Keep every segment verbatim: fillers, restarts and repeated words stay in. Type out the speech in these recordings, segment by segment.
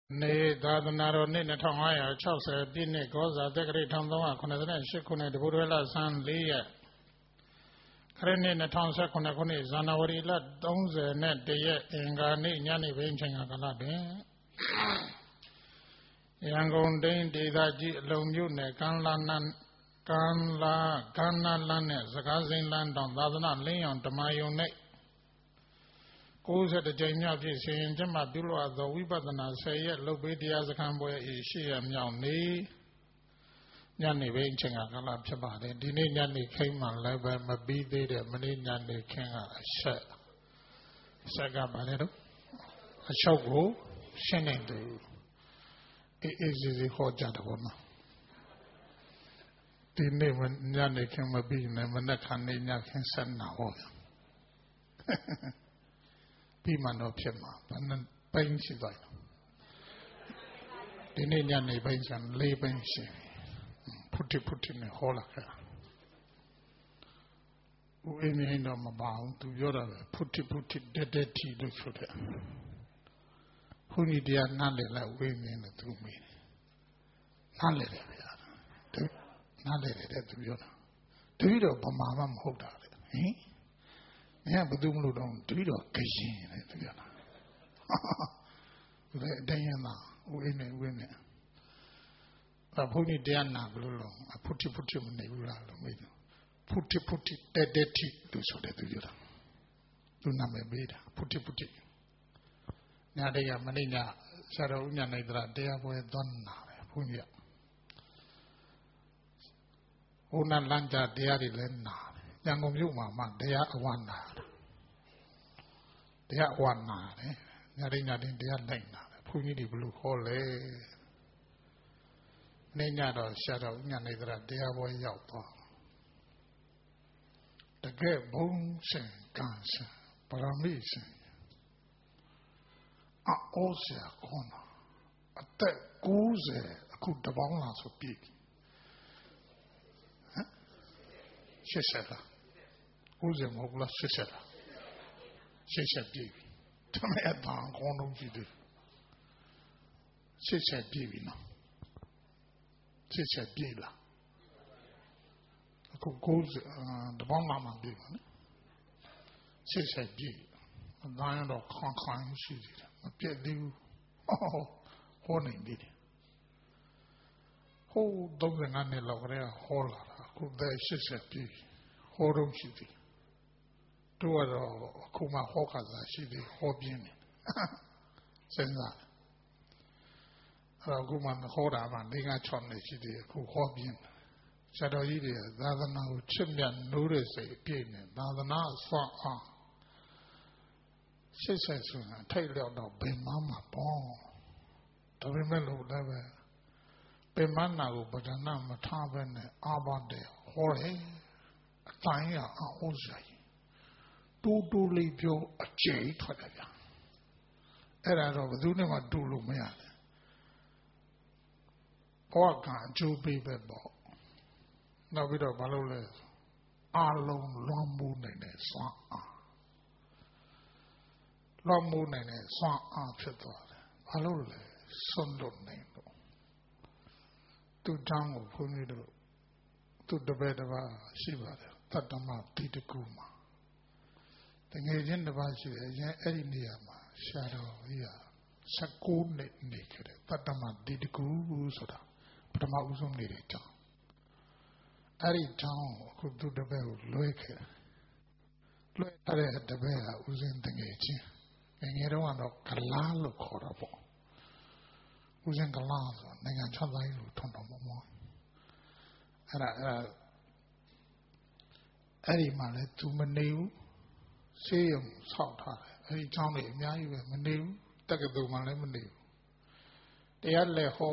နေသာသနာတော်နှစ်နှစ်ထောင်ငါးရာခြောက်ဆယ်ပြည့်နှစ်ကောဇာတက္ကရာတစ်ထောင်သုံးရာခုနှစ်ရှစ်ခုနှစ်တပုရလဆန်းလေးရက်ခရစ်နှစ်နှစ်ထောင်ဆယ်ခုနှစ်ခုနှစ်ဇန်နဝါရီလသုံးဆယ်နဲ့တရက်အင်္ဂါနေ့ညနေပိုင်းချိန်ကလာတဲ့ရန်ကုန်တိုင်းဒေသကြီးအလုံမြို့နယ်ကမ်းလာနန်းကမ်းလာကမ်းနာလန်းနဲ့စကားစိမ်းလန်းတောင်သာသနာလင်းအောင်ဓမ္မယုံနဲ့ကိုးဆယ်ကြိမ်မြောက်ဖြစ်စဉ်ကျမပြုလို့သောဝိပဿနာဆယ်ရက်လုပ်ပေးတရားစခန်းပွဲဤရှေ့ရမြောက်နေညနေပိုင်းချိန်ကလာဖြစ်ပါတယ်ဒီနေ့ညနေခင်းမှလည်းပဲမပြီးသေးတဲ့မနေ့ညနေခင်းကအဆက်ဆက်ကပါလေတော့အလျှောက်ကိုရှင်းနေတယ်အေးအေးစီစီဟောကြတယ်ဘောနော်ဒီနေ့ညနေခင်းမပြီးနဲ့မနေ့ခါနေ့ညခင်းဆက်နာဟောပြီးမှတော့ဖြစ်မှာဘယ်နှပိုင်းရှိသွားဒီနေ့ညနေပိုင်းကျန်လေးပိုင်းရှိဖုတိဖုတိနဲ့ဟောလာခဲ့ဦးအင်းမြင့်တော့မပါဘူးသူပြောတာဖုတိဖုတိတက်တက်တီလို့ဆိုတယ်ဘုန်းကြီးတရားနားလည်လိုက်ဝိမြင်တယ်သူမေးနားလည်တယ်ဗျာနားလည်တယ်တဲ့သူပြောတာတပည့်တော်ဗမာမှမဟုတ်တာလေဟင်မင်းကဘယ်သူမလို့တော့တပည့်တော်ကရင်လေသူပြောတာဘယ်အတိုင်းရမှာဦးအင်းနဲ့ဦးအင်းနဲ့အဘုန်းကြီးတရားနာဘလို့လို့ဖုတိဖုတိမနေဘူးလားလို့မေးတယ်ဖုတိဖုတိတက်တက်တိလို့ဆိုတယ်သူပြောတာသူနာမည်ပေးတာဖုတိဖုတိညတည်းကမနေ့ညဆရာတော်ဦးညနိုင်တရာတရားပွဲသွန်းနာပဲဘုန်းကြီးကဟိုနာလမ်းကြတရားတွေလည်းနာတယ်ရန်ကုန်မြို့မှာမှတရားအဝနာတရားအဝနာတယ်ညတည်းညတည်းတရားလိုက်နာတယ်ဘုန်းကြီးတွေဘလို့ခေါ်လဲနေ့ညတော့ဆရာတော်ဦးညနိုင်တရာတရားပွဲရောက်သွားတကယ်ဘုံစင်ကံစင်ပရမိစင်အောဆရာကောနာအသက်ကိုးဆယ်အခုတပေါင်းလာဆိုပြည့်ဟမ်ရှစ်ဆယ်လားကိုးဆယ်မဟုတ်လားရှစ်ဆယ်လားရှစ်ဆယ်ပြည့်ပြီတမန်အတန်ကောင်းတော့ကြည့်တယ်ရှစ်ဆယ်ပြည့်ပြီနော်ရှစ်ဆယ်ပြည့်လားအခုကိုးဆယ်တပေါင်းလာမှပြည့်ပါနော်ရှစ်ဆယ်ပြည့်အတိုင်းတော့ခန့်ခန့်ရှိသေးတယ်မပြည့်သေးဘူးဟောနေသေးတယ်ဟိုသုံးဆယ်ငါးနှစ်လောက်ကလေးဟောလာတာအခုသက်ရှစ်ဆယ်ပြည့်ဟောတော့ရှိသေးတို့ကတော့အခုမှဟောခါစားရှိသေးဟောပြင်းနေစဉ်းစားအဲ့တော့အခုမှဟောတာမှ၄-၆နှစ်ရှိသေးအခုဟောပြင်းဆရာတော်ကြီးတွေသာသနာကိုချစ်မြတ်နိုးတဲ့စိတ်အပြည့်နဲ့သာသနာဆွမ်းအားရှစ်ဆက်ဆိုတာထိုက်လျောက်တော့ဘယ်မှမပေါ့ဒါပေမဲ့လို့လည်းပဲပင်မနာကိုဗဒနာမထားဘဲနဲ့အာဘတဲ့ဟောတယ်အတိုင်းရအောင်စရာတူတူလေးပြောအကျိထွက်တယ်ဗျအဲ့ဒါတော့ဘယ်သူနဲ့မှတူလို့မရတယ်ဘောကအကျိုးပေးပဲပေါ့နောက်ပြီးတော့ဘာလို့လဲအာလုံးလွန်မှုနေတဲ့စွမ်းအားလွန်မှုနေတဲ့စွမ်းအားဖြစ်သွားတယ်ဘာလို့လဲစွန့်လွတ်နေလို့သူတောင်းကိုဘုန်းကြီးတို့သူတပည့်တစ်ပါးရှိပါတယ်တတ္တမတိတကူမှာတကယ်ချင်းတစ်ပါးရှိတယ်ရင်အဲ့ဒီနေရာမှာရှာတော်ကြီးကဆယ်ကိုးနှစ်နေခဲ့တယ်တတ္တမတိတကူဆိုတာပထမဦးဆုံးနေတဲ့ကြောင်းအဲ့ဒီကြောင်းအခုသူတပည့်ကိုလွှဲခဲ့လွှဲထားတဲ့တပည့်ကဦးစင်းတကယ်ချင်းငယ်ငယ်တော့ကတော့ကလားလို့ခေါ်တာပေါ့ဦးစင်းကလားဆိုနိုင်ငံခြားသားကြီးလို့ထွန်းတော်မမောအဲ့ဒါအဲ့ဒါအဲ့ဒီမှာလဲသူမနေဘူးဆေးရုံဆောက်ထားတယ်အဲ့ဒီကျောင်းတွေအများကြီးပဲမနေဘူးတက္ကသိုလ်မှာလည်းမနေဘူးတရားလဲဟော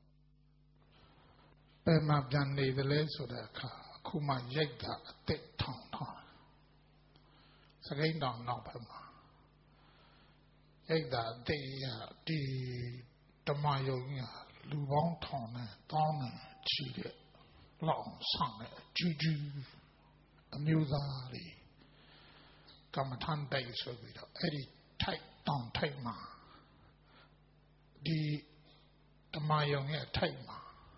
ဘယ်မှာပြန်နေသလဲဆိုတဲ့အခါအခုမှရိုက်တာအသက်ထောင်ထားစကိန်းတောင်နောက်ဘက်မှာရိုက်တာအသက်ရဒီဓမ္မယုံကြီးလူပေါင်းထောင်နဲ့တောင်းနဲ့ချီတဲ့လောက်ဆောင်တဲ့ကျူးကျူးအမျိုးသားတွေကမ္မထန်တိုက်ဆိုပြီးတော့အဲ့ဒီထိုက်တောင်ထိုက်မှာဒီဓမ္မယုံရဲ့ထိုက်မှာ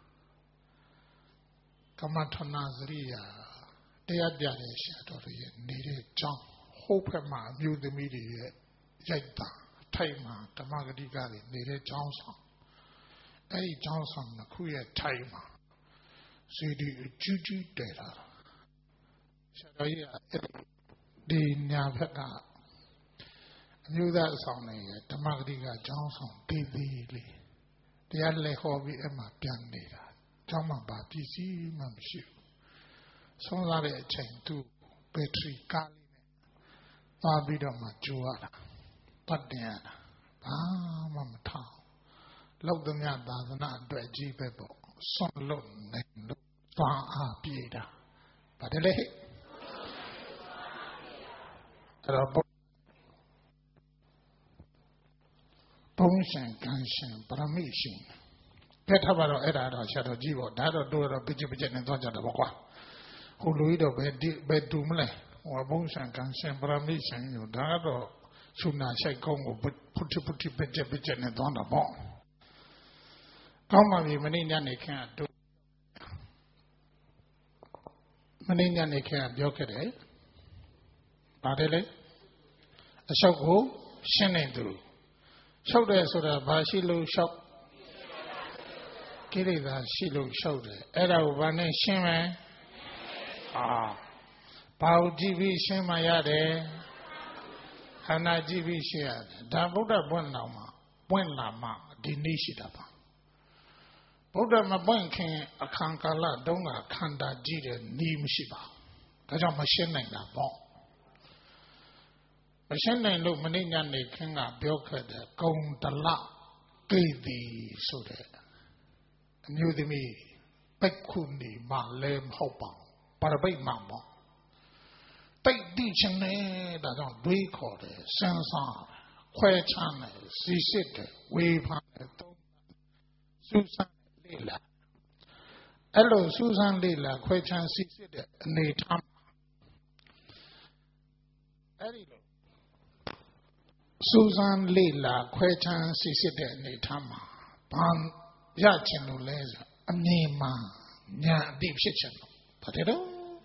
ကမ္မထနာစရိယာတရားပြတဲ့ဆရာတော်တွေရဲ့နေတဲ့ကြောင်းဟုတ်ဖက်မှာအမျိုးသမီးတွေရဲ့ရိုက်တာထိုက်မှာဓမ္မဂတိကတွေနေတဲ့ကြောင်းဆောင်အဲ့ဒီကြောင်းဆောင်တစ်ခုရဲ့ထိုက်မှာစီဒီအကျူးကျူးတည်လာတာဆရာတော်ကြီးကဒီညာဘက်ကအမျိုးသားအဆောင်တွေရဲ့ဓမ္မဂတိကကြောင်းဆောင်တည်သေးလေးတရားလဲဟောပြီးအဲ့မှာပြန်နေတာကျောင်းမှာပါပစ္စည်းမှမရှိဘူးဆုံးသွားတဲ့အချိန်သူ့ဘက်ထရီကားလေးနဲ့သွားပြီးတော့မှကြိုးရတာပတ်တင်ရတာဘာမှမထောင်လောက်သမျှသာသနာအတွက်ကြီးပဲပေါ့ဆွန့်လွတ်နိုင်လို့သွားအားပြေးတာဗါတယ်လေအဲ့တော့ဘုံရှင်ကံရှင်ပရမိရှင်ပြတ်ထပါတော့အဲ့ဒါတော့ဆရာတော်ကြီးပေါ့ဒါတော့တို့တော့ပြစ်ပြစ်နဲ့သွားကြတာပေါ့ကွာဟိုလူကြီးတော့ဘယ်ဘယ်တူမလဲဟိုဘုံရှင်ကံရှင်ပရမိရှင်อยู่ဒါတော့ဆုနာဆိုင်ကုန်းကိုဖုတ်ဖုတ်ပြစ်ပြစ်ပြစ်နဲ့သွားတာပေါ့ကောင်းပါပြီမနေ့ညနေခင်းကတို့မနေ့ညနေခင်းကပြောခဲ့တယ်ဗါတယ်လေအလျှောက်ကိုရှင်းနေသူလျှောက်တယ်ဆိုတာဘာရှိလို့လျှောက်ကိလေသာရှိလို့လျှောက်တယ်အဲ့ဒါကိုဘာနဲ့ရှင်းမယ်အာဘာကိုကြည့်ပြီးရှင်းမှရတယ်ခန္ဓာကြည့်ပြီးရှင်းရတယ်ဒါဗုဒ္ဓပွင့်တော်မှာပွင့်လာမှဒီနေ့ရှိတာပါဗုဒ္ဓမပွင့်ခင်အခါကာလတုန်းကခန္ဓာကြည့်တဲ့နည်းမရှိပါဘူးဒါကြောင့်မရှင်းနိုင်တာပေါ့မရှင်းနိုင်လို့မနေ့ညနေခင်းကပြောခဲ့တဲ့ဂုံတလကိတိဆိုတဲ့အမျိုးသမီးပိတ်ခုနေမှလည်းမဟုတ်ပါဘူးပါရပိတ်မှပေါ့တိတ်တိချင်းနဲ့ဒါကြောင့်တွေးခေါ်တယ်စဉ်းစားခွဲခြားတယ်စီစစ်တယ်ဝေဖန်တယ်သုံးစူးစမ်းလေ့လာအဲ့လိုစူးစမ်းလေ့လာခွဲခြားစီစစ်တဲ့အနေထားအဲ့ဒီလိုစူးစမ်းလေ့လာခွဲခြားစီစစ်တဲ့အနေထားမှာဘာရချင်လို့လဲဆိုအမြင်မှညာအတိဖြစ်ချင်လို့ဘာတဲ့တော့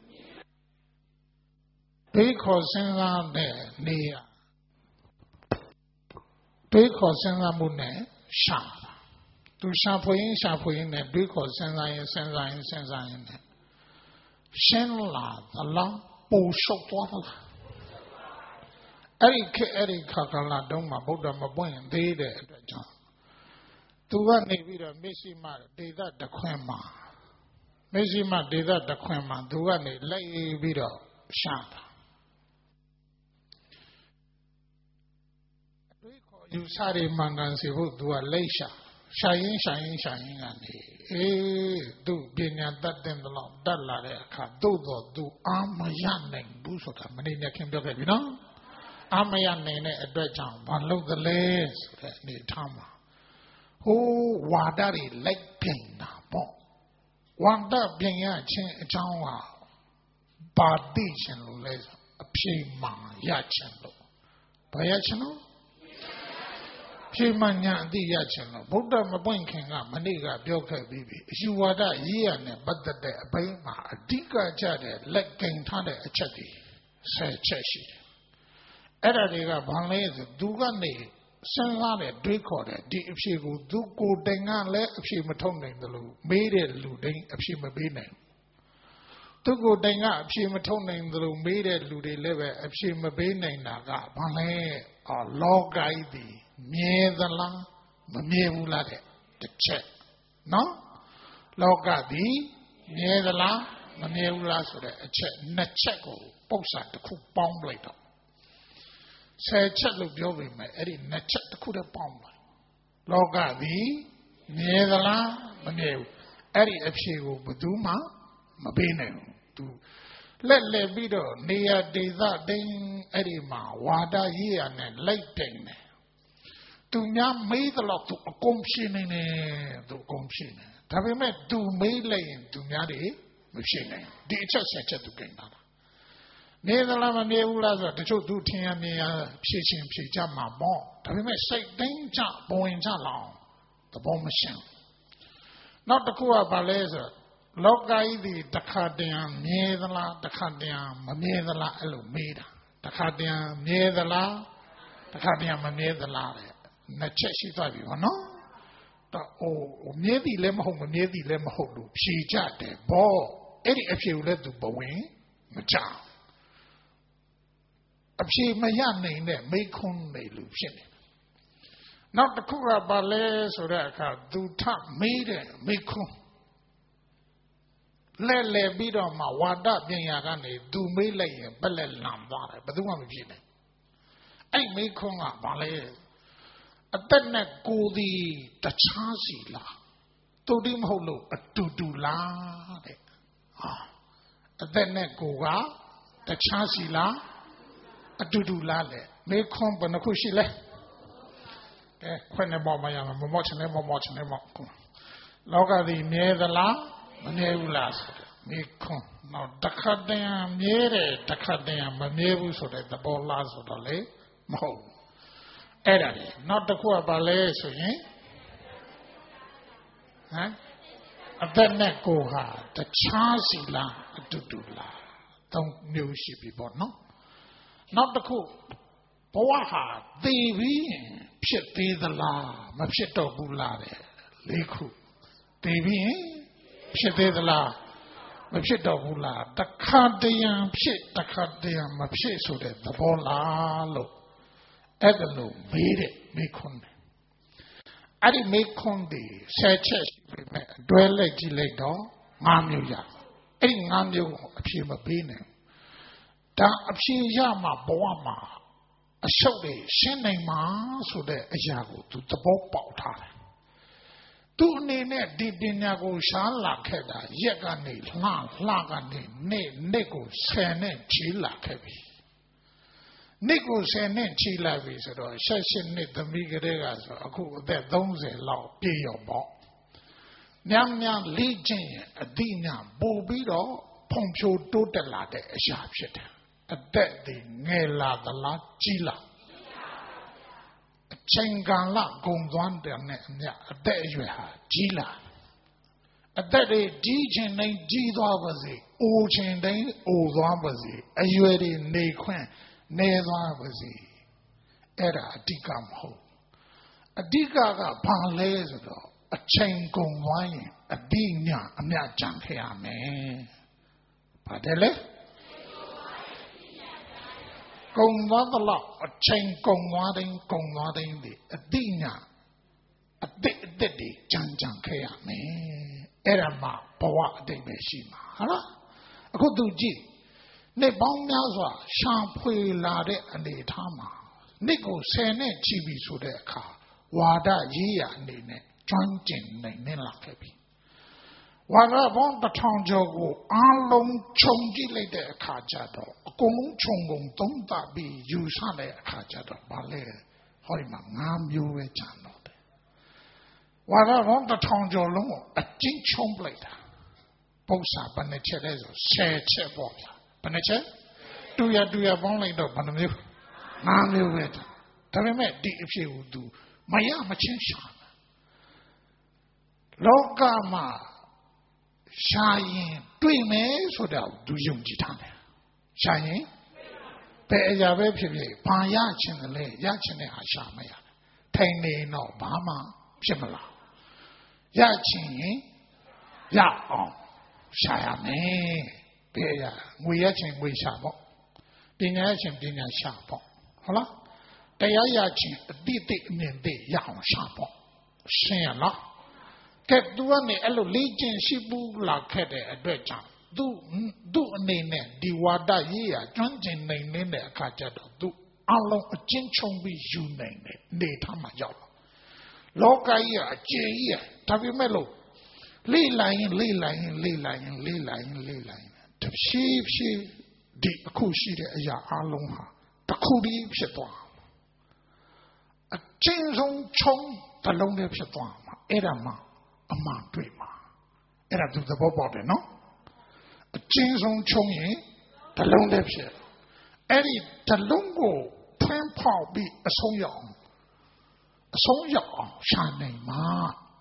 တွေးခေါ်စဉ်းစားတဲ့နေရတွေးခေါ်စဉ်းစားမှုနဲ့ရှာတာသူရှာဖွေရင်ရှာဖွေရင်နဲ့တွေးခေါ်စဉ်းစားရင်စဉ်းစားရင်စဉ်းစားရင်နဲ့ရှင်းလာသလားပူရှုပ်သွားသလားအဲ့ဒီခေအဲ့ဒီခါကလာတုန်းမှာဗုဒ္ဓမပွင့်သေးတဲ့အတွက်ကြောင့်သူကနေပြီးတော့မေရှိမဒေသတခွင်မှာမေရှိမဒေသတခွင်မှာသူကနေလိုက်ပြီးတော့ရှာတာအတွေးခေါ်ယူဆတွေမှန်ကန်စီဖို့သူကလိုက်ရှာရှာရင်ရှာရင်ရှာရင်ကနေအေးသူပညာတတ်တဲ့လောက်တတ်လာတဲ့အခါသို့တော့သူအာမရနိုင်ဘူးဆိုတာမနေ့ကခင်ပြောခဲ့ပြီနော်အာမရနိုင်တဲ့အတွက်ကြောင့်ဘာလုပ်သလဲဆိုတဲ့အနေထားမှာဟိုးဝါဒတွေလိုက်ပြင်တာပေါ့ဝါဒပြင်ရခြင်းအကြောင်းဟာပါတိခြင်းလို့လဲအဖြေမှန်ရခြင်းလို့ဘာရခြင်းလို့ဖြေမှန်ညာအတိရခြင်းလို့ဗုဒ္ဓမပွင့်ခင်ကမနေ့ကပြောခဲ့ပြီးပြီအယူဝါဒရေးရနဲ့ပတ်သက်တဲ့အပိုင်းမှာအဓိကကျတဲ့လက်ကင်ထားတဲ့အချက်တွေဆယ်ချက်ရှိတယ်အဲ့ဒါတွေကဘာလဲဆိုသူကနေစဉ်းစားတဲ့တွေးခေါ်တဲ့ဒီအဖြေကိုသူကိုယ်တိုင်ကလည်းအဖြေမထုတ်နိုင်တယ်လို့မေးတဲ့လူတိုင်းအဖြေမပေးနိုင်သူကိုယ်တိုင်ကအဖြေမထုတ်နိုင်တယ်လို့မေးတဲ့လူတွေလည်းပဲအဖြေမပေးနိုင်တာကဘာလဲအော်လောကီးဒီမြဲသလားမမြဲဘူးလားတဲ့တစ်ချက်နော်လောကဒီမြဲသလားမမြဲဘူးလားဆိုတဲ့အချက်နှစ်ချက်ကိုပု္ပ္ပာတစ်ခုပေါင်းလိုက်တော့ဆယ်ချက်လို့ပြောပေမဲ့အဲ့ဒီနှစ်ချက်တစ်ခုတည်းပေါင်းပါလောကသည်မြဲသလားမမြဲဘူးအဲ့ဒီအဖြေကိုဘယ်သူမှမပေးနိုင်ဘူးသူလက်လက်ပြီးတော့နေရာဒေသတိုင်းအဲ့ဒီမှာဝါဒရေးရနဲ့လိုက်တိန်တယ်သူများမေးတော့သူအကုန်ဖြေနေတယ်သူအကုန်ဖြေနေဒါပေမဲ့သူမေးလိုက်ရင်သူများတွေမဖြေနိုင်ဒီအချက်ဆယ်ချက်သူကိန်းတာနေသလားမနေဘူးလားဆိုတော့တချို့သူထင်ရမြင်ရဖြည့်ချင်းဖြည့်ကြမှာပေါ့ဒါပေမဲ့စိတ်တိုင်းကြပုံဝင်ကြလောက် the bomb machine. Not the Kua Baleza, Lokai the Dakadian, Miedala, Dakadian, Mamiedala, Elumida, Dakadian, Miedala, Dakadian, Mamiedala, Nacheshi Tavi, no? Oh, near the lemon, near the lemon, she jatted, ball, any if you let the Boeing, Macha. She may young name that may come, may lose. Not the Kura Ballet, so that I do top made it, may come. Let le beat on my wada being yagani, do me lay a ballet lamb, but the one with you. I may come up ballet. A then go the Tachasi la. Todim holo, a to do la. Ah, a then go the Chasi la. A dudu lale, may come Banakushile. Eh, when a bomb, I am a watch and never watch and never come. Loga the near the la, Manevulas, may come. Now, Dakadam, near Dakadam, Manevu, so that the ball lasts of the lay, Mo. Eddy, not the Kua Ballet, so ye? Huh? A then go ha, the Chasi la, a dudu la. Don't know she be born, no? Not the cool. Poaha, Devi, Pit the la, Mapito Bulade, Liku. Devi, Pit the la, Mapito Bula, the Cardian Pit, the Cardian Mapit, so that the Bola lo. Edelo made it, make on. I didn't make on the Saches, dwell legislator, Mamuya. Any Namu appear a being. Da Abshiyama Boama, a showday, sending ma so that a yago to the boat powder. Two name did Dinago Shala Keda, Yagani, La, Lagani, Ne, Nego, Sene, Chila Kevi. Nego Sene, Chila Visitor, Session Nit the Migaregas, that those a law, pay your ball. Nyam Nyam Legion, a Dina, Bobido, Poncho Totalade, a sharp shit. A dead the Nela the La Gila. A Chengala Gongwan de a dead you have Gila. A dead a Dijin named Gida was it, O Chen Dane, O Wabazi, a Yuedi Ne Quen, Ne Wabazi, Era Digam Ho. A Digaga Panglezo, a Cheng Gongwan, a Dina, a Mia Jankeame. Padele? Gong the law, a chain gong wadding, gong wadding the a dina, a diddy, Jan Jan Kea me, Erama, Poa de Beshima. Hala? A good do G. Ne bong yazwa, shampoo lade and the tama. Nico sene chibi sudeka, wada yea nene, John Jin Nelakebi. Wada bon the town jogo, along chongi lede kajado. Gong Chong don't that be you sale Kajado Ballet, Hoima, Nam you a channel. What I want the town Jolo, a jing chong blade. Bosa, Banacherezo, share che boya. Banache? Do ya do ya bon like the Banamu? Nam you wait. Tell me, if you do, Maya Machinshan. Logama, Shayin, do me so that do you jitane. Shining? Pay a web, Payachin the lay, Yachin Hashamaya. Tiny no Bama, Shimala. Yachin, Ya on Shayame. Paya, we yachin, we shabo. Dinachin, Dina Shapo. Hola? Tayachin, Diti Nindi, Yam Shapo. Shayala. Get one elo legion Shibu la Kede a dredger. Do do nene diwada ye a John nene a kajado do along a chinchong be you name ne tamayo. Loka ye a jay tabi melo. Lay line, lay line, lay line, lay line, lay line. The sheep she di kushi de ya alonha. The kudi pshetwa. A chinchong chong the lonely pshetwa. Edama a man dreamer. Era to the bobby, no? Jing Song Chong Yin, the long lip ship. Eddie, the longo, twin paw be a song young. A song young, shining ma,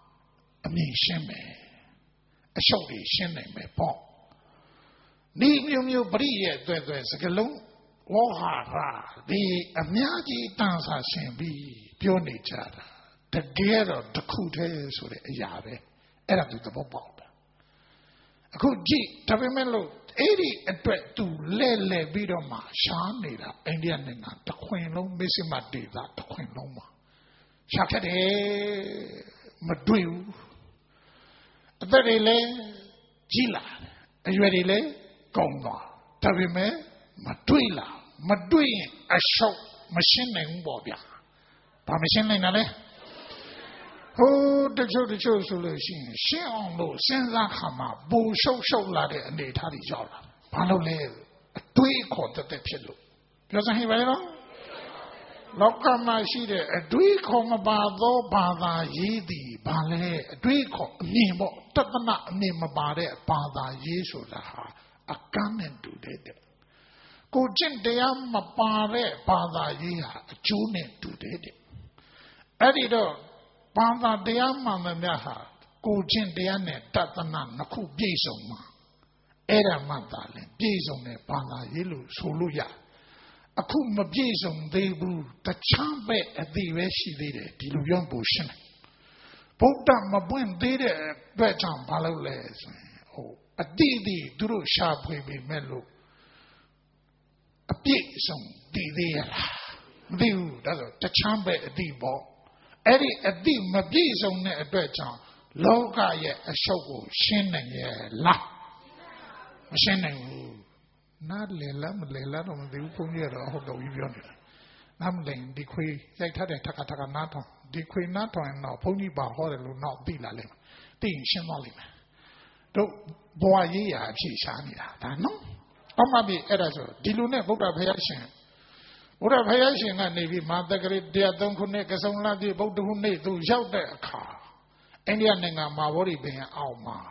မြင်ရှင်းမယ်အရှုပ်တွေရှင်းနိုင်မယ်ပေါ့ဒီမျိုးမျိုးပရိရဲ့အတွက်အတွက်စကလုံးဝေါဟာရာဒီအများကြီးတန်ဆာရှင်ပြီးပြောနေကြတာတကယ်တော့တစ်ခုတည်းဆိုတဲ့အရာပဲအဲ့ဒါသူသဘောပေါက်တာအခုကြည့်ဒါပေမဲ့လို့အဲ့ဒီအတွက်သူလဲလဲပြီးတော့မှရှားနေတာအိန္ဒိယနိုင်ငံတခွင်လုံးမစ္စမဒေသတခွင်လုံးမှာရှားခဲ့တယ်မတွေ့ဘူးအသက်တွေလည်းကြီးလာအရွယ်တွေလည်းကောင်းသွားဒါပေမဲ့မတွေ့လာမတွေ့ရင်အရှုပ်မရှင်းနိုင်ဘူးပေါ့ဗျာဘာမရှင်းနိုင်တာလဲဟိုတချို့တချို့ဆိုလို့ရှိရင်ရှင်းအောင်လို့စဉ်းစားခါမှာပူရှုပ်ရှုပ်လာတဲ့အနေအထားတွေရောက်လာဘာလို့လဲအတွေးခေါ်တတ်တဲ့ဖြစ်လို့ပြောစမ်းဟိပါလေနော်လောကမှာရှိတဲ့အတွေးခေါ်မပါသောဘာသာရေးသည်ဘာလဲအတွေးခေါ်အမြင်ပေါ့တသနာအမြင်မပါတဲ့ဘာသာရေးဆိုတာဟာအကန့်နဲ့တူတဲ့ကိုကျင့်တရားမပါတဲ့ဘာသာရေးဟာအကျိုးနဲ့တူတဲ့အဲ့ဒီတော့ဘာသာတရားမှန်သမျှဟာကိုကျင့်တရားနဲ့တသနာနှစ်ခုပြည့်စုံမှာအဲ့ဒါမှသာလဲပြည့်စုံတဲ့ဘာသာရေးလို့ဆိုလို့ရအခုမပြည့်စုံသေးဘူးတခြားပဲအသေးပဲရှိသေးတယ်ဒီလိုပြောဖို့ရှင်းတယ်ဗုဒ္ဓမပွင့်သေးတဲ့အတွက်ကြောင့်ဘာလို့လဲဆိုရင်ဟိုအတိအတိသူတို့ရှာဖွေပေမဲ့လို့အပြည့်စုံတည်သေးရလားမသိဘူးဒါဆိုတခြားပဲအတိပေါ့အဲ့ဒီအတိမပြည့်စုံတဲ့အတွက်ကြောင့်လောကရဲ့အရှုပ်ကိုရှင်းနိုင်ရဲ့လားမရှင်းနိုင်ဘူးနားလေလားမလေလားတော့မသိဘူးဘုန်းကြီးကတော့ဟုတ်တော့ပြီးပြောနေတာနားမလည်ဒီခွေရိုက်ထားတဲ့ထက်ကထက်ကနားထောင်ဒီခွေနားထောင်ရင်တော့ဘုန်းကြီးပါဟောတယ်လို့တော့သိလာလိမ့်မယ်သိရင်ရှင်းသွားလိမ့်မယ်တို့ဘဝရေးရာအဖြစ်ရှားနေတာဒါနော်အမှန်ပြီအဲ့ဒါဆိုဒီလိုနဲ့ဗုဒ္ဓဘုရားရှင်ဘုရားဘုရားရှင်ကနေပြီးမာတက္ကရီတရားသုံးခုနှစ်ကစုံလာပြီဗုဒ္ဓဟူနေ့သူရောက်တဲ့အခါအိန္ဒိယနိုင်ငံမှာဝရိပင်အောက်မှာ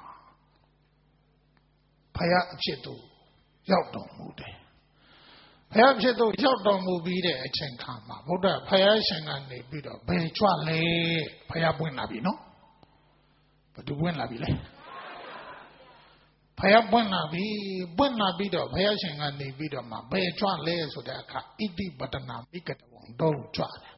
ဘုရားအဖြစ်သူရောက်တော်မူတယ်ဘုရားဖြစ်သူရောက်တော်မူပြီးတဲ့အချိန်ခါမှာဗုဒ္ဓဘုရားရှင်ကနေပြီးတော့ဘယ်ကြွလဲဘုရားပွင့်လာပြီနော်ဘယ်သူပွင့်လာပြီလဲဘုရားပွင့်လာပြီပွင့်လာပြီးတော့ဘုရားရှင်ကနေပြီးတော့မှဘယ်ကြွလဲဆိုတဲ့အခါဣတိပတနာမိကတဝံတော့ကြွတယ်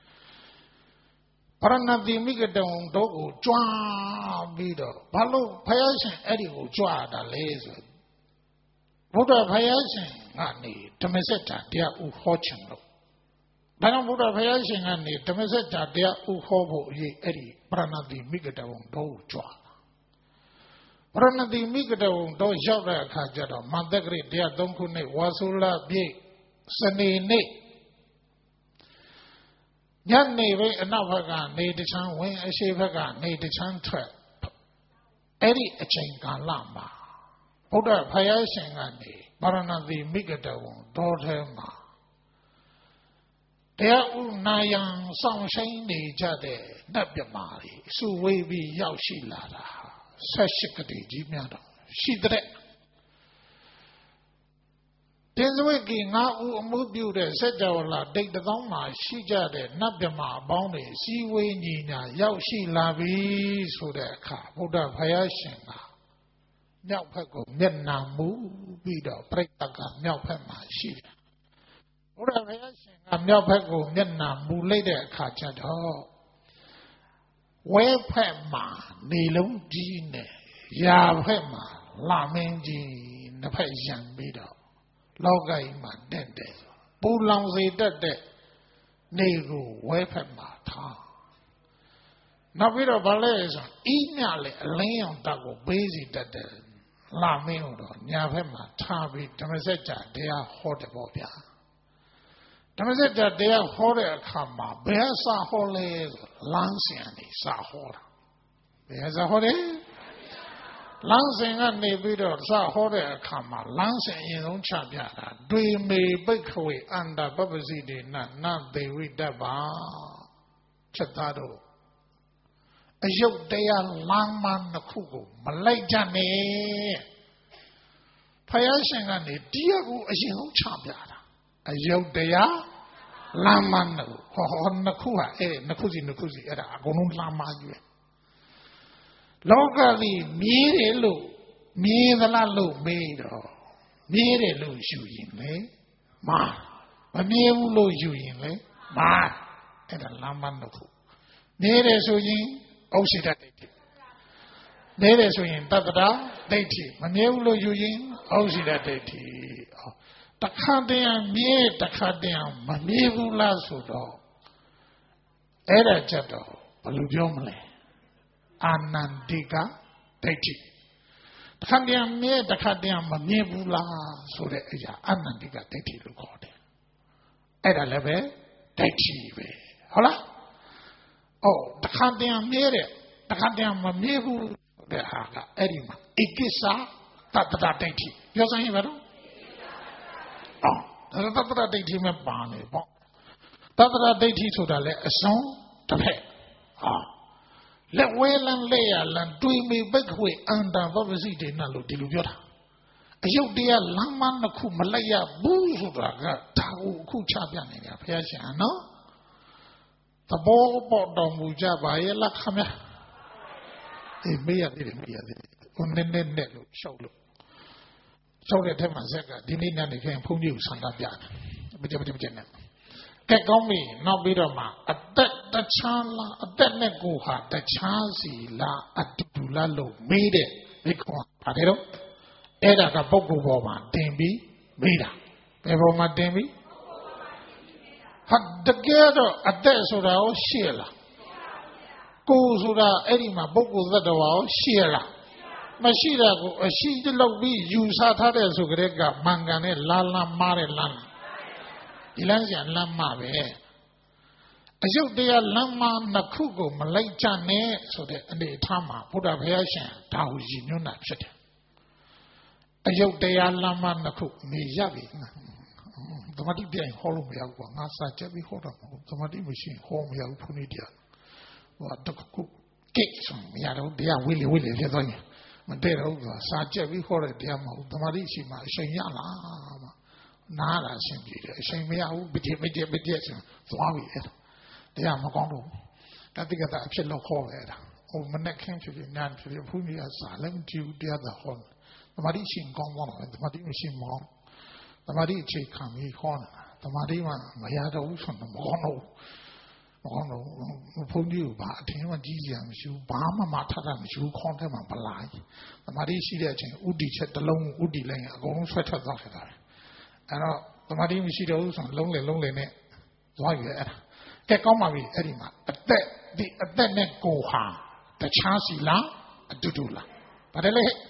ပရဏတိမိကတဝံတော့ကိုကြွပြီးတော့ဘာလို့ဘုရားရှင်အဲ့ဒီကိုကြွတာလဲဆိုဘုရားဘုရားရှင်ကနေဓမ္မစက်တာတရားဥဟောချင်လို့ဒါကြောင့်ဘုရားဘုရားရှင်ကနေဓမ္မစက်တာတရားဥဟောဖို့အရေးအဲ့ဒီပရဏတိမိကတဝံတော့ကြွပရဏတိမိကတဝံတော့ရောက်တဲ့အခါကျတော့မန္တကရိတရားသုံးခုနှစ်ဝါဆိုလပြည့်စနေနေ့ညနေပဲအနောက်ဘက်ကနေတချမ်းဝင်အရှေ့ဘက်ကနေတချမ်းထွက်အဲ့ဒီအချိန်ကာလမှာဘုရားဘုရားရှင်ကနေပရဏတိမိကတဝံတော်ထဲမှာတရားဥနာယံဆောင်ဆိုင်နေကြတဲ့နတ်မြမာတွေစုဝေးပြီးရောက်ရှိလာတာဆက်ရှိကတိကြီးများတော့ရှိတဲ့တင်စဝိကိငါဥအမှုပြုတဲ့စัจ java လာဒိတ်တောင်းမှာရှိကြတဲ့နတ်မြမာအပေါင်းတွေစီဝေးညီညာရောက်ရှိလာပြီဆိုတဲ့အခါဘုရားဘုရားရှင်ကမြောက်ဘက်ကိုမျက်နှာမူပြီးတော့ပြိတ္တကမြောက်ဘက်မှာရှိတယ်ဘုရားဘုရားရှင်ကမြောက်ဘက်ကိုမျက်နှာမူလိုက်တဲ့အခါကျတော့ဝဲဖက်မှာနေလုံးကြီးနဲ့ရာဖက်မှာလာမင်းကြီးနှစ်ဖက်ရံပြီးတော့လောကကြီးမှာတက်တယ်ပူလောင်စေတတ်တဲ့နေကိုဝဲဖက်မှာထားနောက်ပြီးတော့ဗာလဲဆိုအီးမြလေအလင်းအောင်တက်ကိုပေးစီတတ်တယ်လာမင်းတော့ညာဖက်မှာထားပြီးဓမ္မစကြာတရားဟောတယ်ပေါ့ဗျာဓမ္မစကြာတရားဟောတဲ့အခါမှာဘယ်အစာဟောလဲဆိုလမ်းစဉ်ကနေစာဟောတာဘယ်အစာဟောတယ်လမ်းစဉ်ကနေပြီးတော့စာဟောတဲ့အခါမှာလမ်းစဉ်အရင်ဆုံးချပြတာဒွေမေပိတ်ခဝေအန္တပပစီတေနနသေဝိတ္တပါချက်သားတော့အယုတ်တရားလမ်းမနှစ်ခုကိုမလိုက်ကြနဲ့ဖယားရှင်ကနေတရားကိုအရင်ဆုံးချပြတာအယုတ်တရားလမ်းမနှစ်ခုဟောနှစ်ခုဟာအဲ့နှစ်ခုစီနှစ်ခုစီအဲ့ဒါအကုန်လုံးလမ်းမကြီးပဲ Locally, mere look, mere the look made or mere look you in lay, ma, a mere look you in lay, ma, and a laman of who. Mere so yin, Osita. Mere so yin, Tata, deity, a mere look you in, Osita deity. The Candian, mere the Candian, my mere lasso. Era Jato, Paludiomle. Anandika deity. The Candian mere the Candian Manibula, so that Anandika deity look on it. Ada leve deity. Hola? Oh, the Candian mere, the Candian Manibu, the Haga, Edima, Ikisa, Tata deity. You're saying, oh, the Tata deity me barney. Tata deity to the a song to pay. Ah. Let well and lay and do me big way under Vavasi de Nalu Diluvia. A young dear Laman Kumalaya Boozuga, Tau Kuchabian in your Piasiano. The ball bought down Mujaba, Lakame. It may have been me. On the net, show look. So that him and Zega didn't and came from you, Sandabian. Get on me, not be the man. A dead the chala, a dead neguha, the chazi la, a tutulalo, made it. Because, Adero, Eda Gabogo Boma, Dembi, Mida. Evoma Dembi? Had the girl a dead soda or Sheila. Go soda, Edima, Bogo that or Sheila. Mashira go, a she did not be used at her so grega, mangane, lala, mare lana. Ilansia Lama be. As you dear Lama Nakugo, Malaycha ne, so that the Tama, put up hair shan, Tauji, no not shit. As you dear Lama Naku, me yavi. The Madi being home yawa, Nasa Javi Hoda, the Madi machine home yaw punidia. What the cook cakes on Yado, dear Willy Willy, Yadonia. Madera over, Sajavi Hoda, dear Mo, the Marishi, my Shayala. Nada simply, saying me out, but you made it, so I will. They are Magondo. I think that I shall call it. Oh, my neck came to the nan to the Punia Salem to the other horn. The Marishin gone one, the Marishin mom. The Marichi come he horn. The Marima, Mayada Uson, the Mono. Mono, Punu, but him and Giziam, you Bama Mataram, you call them a balai. The Marishi, Udi check the long Udi lane, a golden sweater doctor. And the Madim she goes on lonely, lonely net. Why you at? Get on my way, Edima. At that, the at that net go ha. The chassis la, a dudula. But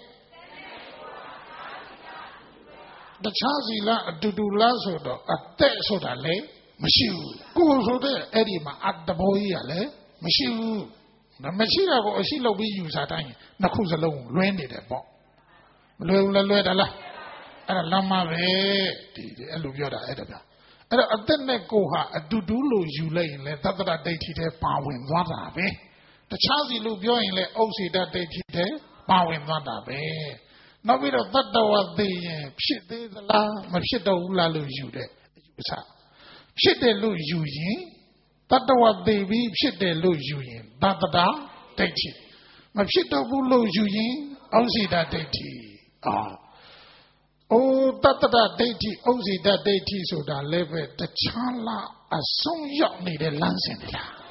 the chassis la, a dudula soda, at that soda lay, Monsieur. Go so there, Edima, at the boy, lay, Monsieur. The machine of Oshila we use at time. Nakus alone, rented a box. Lola Lola. And a lama the Eluvioda Edda. And a then go ha, a dudulo you lay in let that deity there, Pawin Wada be. The Chazi Lubio in let Osi that deity there, Pawin Wada be. Now we don't that was the shit the la, Machida Ula lose you there. Shit they lose you in. That was the we shit they lose you in. That da deity. Machida will lose you in, Osi that deity. Ah. Oh, that deity, Ozi that deity, so that level, the chala, a song yacht needed lancing.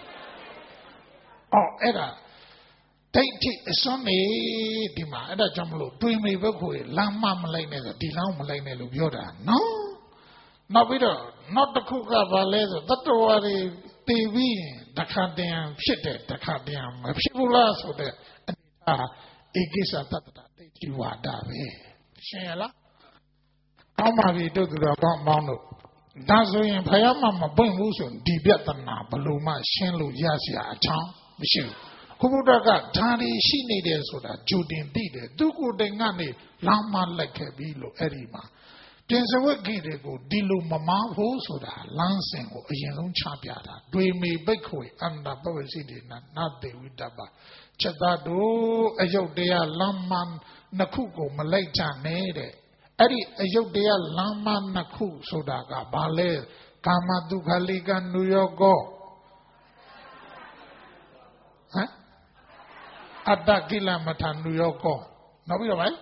Oh, Edda, deity is only Dima, Edda Jamlo, doing me Boku, Lama Malane, Dilam Malane Lubioda. No, not with her, not the Kuka Valeza, that was T V, the Candian, shit, the Candian, Shibula, so that Igisa, that deity Wadabe. Shayla. How many do the Mono? Dazzling Payama Bungusun, Dibiatana, Baluma, Shenlu Yasia, Chang, Michel. Kubudaga, Tani, she needed so that Judin did, Duku Dengani, Lama like a Bilo Erima. Tense work gate go, Dilu Mama, who so that Lansing or Yen Champiada, Dway me Bekwe, and the Bowie City, not the Widaba. Chadado, a yo dea Laman Nakuko, Malaycha Nede. Eri Ayodea Lama Naku Sodaga Bale Kamadu Kaliga New York go. Huh? Atakila Matanu Yoko. No, we don't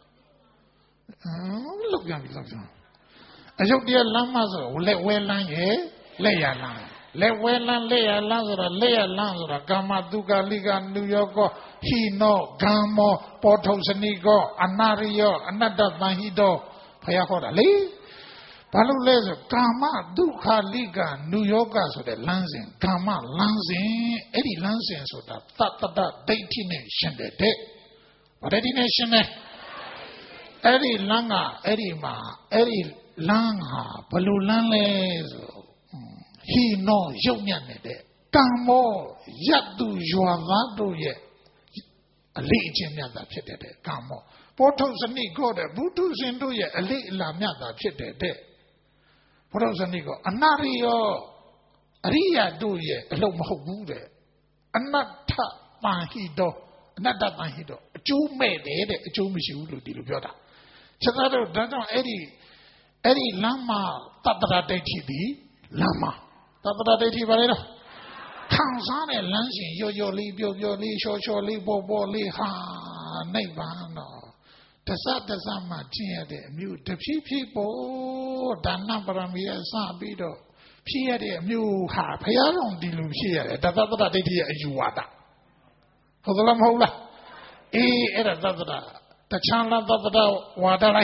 look young. I took the Lamas, let well land, eh? Lay a land. Let well land, lay a Lazara, lay a Lazara, Gamma Duga Liga, New York, Hino, Gamo, Porto Sanigo, Anario, another Mahido, Payahoda, Lee. Paluleza, Gama, Duka Liga, New Yorker, so the Lansing, Gama, Lansing, Eddie Lansing, so that Tata, dating nation, the day. What Eddie nation? Eddie Langa, Eddie Ma, Eddie Langa, Palulanles. He no union de Gamo Yadu Juavado ye a legion yada pitted Gamo. Portos and Nigo de Butus into ye a little yada pitted de Portos and Nigo Anario Ria do ye a low bude Anata Mahido Anata Mahido a Jew made it a Jew Mishu di Lubioda. Chazado Dano Eddie Eddie Lama Tabra de Tibi Lama. Tata de Tibarino. Kansan and Lansing, yo yo li, yo yo li, sho sho li, bo bo li, ha, Nevano. The Sata Sama Tia de Mute, the people, the number of years, Sabido, Pia de Mu ha, Piaron di Lucia, the Tata de Tia Juada. For the Lamhola, E. Edda, the Chandler Tata Wadala,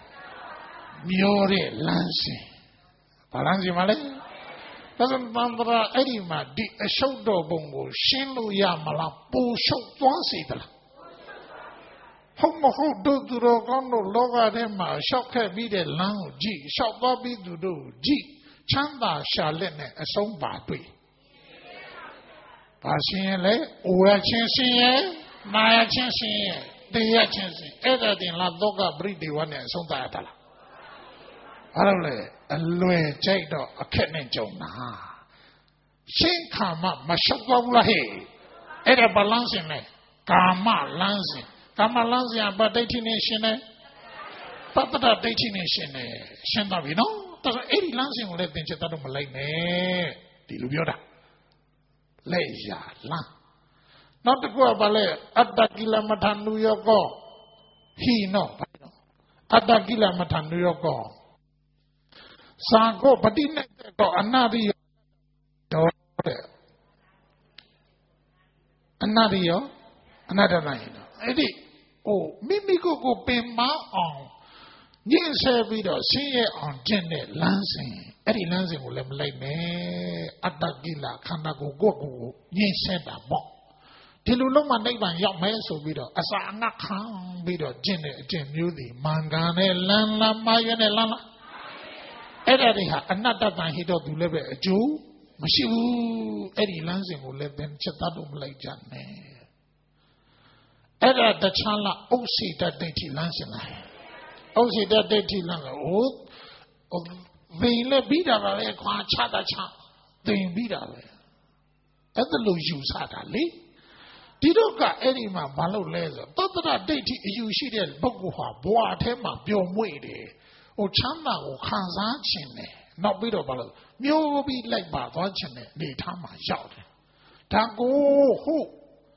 Miore Lansing. Balanzi Malay. Doesn't Mandra Edima di a show do bongo, Shinlu Yamala, Boo show Twansita. Homo ho do do gondo loga dema, shock her be the lang G, shock Bobby do do G, Chanda Shalene, a song battery. Passion, Ua Chinsi, Maya Chinsi, the Yachinsi, Edda in La Doga Bridi one and Sondatala. Arole, a lue jado, a kidney jona. Shin kama, Mashakawlahe, Eda balancing me, Kama lancing, Kama lancing, but dating nation, Papa dating nation, Shandavino, does eighty lancing will let the Chetado Malay, Dilubioda. Leja, la. Not the go ballet, Adakila Matan New York, he no, Adakila Matan New York. Sango, but in another another another line. Eddie, oh, Mimico go pay ma on. Yin servido, see on Jenny Lansing. Eddie Lansing will let me me at the Gila, Kanago go, yin said a bock. Tiluloma neighbor young man so widow, as I not come widow, Jenny, Jim Yudi, Mangane, Lana, Mayane Lana. Edda another than he don't live a Jew, Mashu, Eddie Lansing will live in Chetadum like Jane. Edda the Chala, oh, see that dainty Lansing. Oh, see that dainty Lansing. Oh, they let beat up a chata chat, they beat up. At the low you sadly. Didoka Eddie Malo Laser, but that dainty you see that Boguha, Boa Tema, Biomwede. O Chanda o Kansan, not bit of a mule be like Badwachine, the Tama shout. Tango who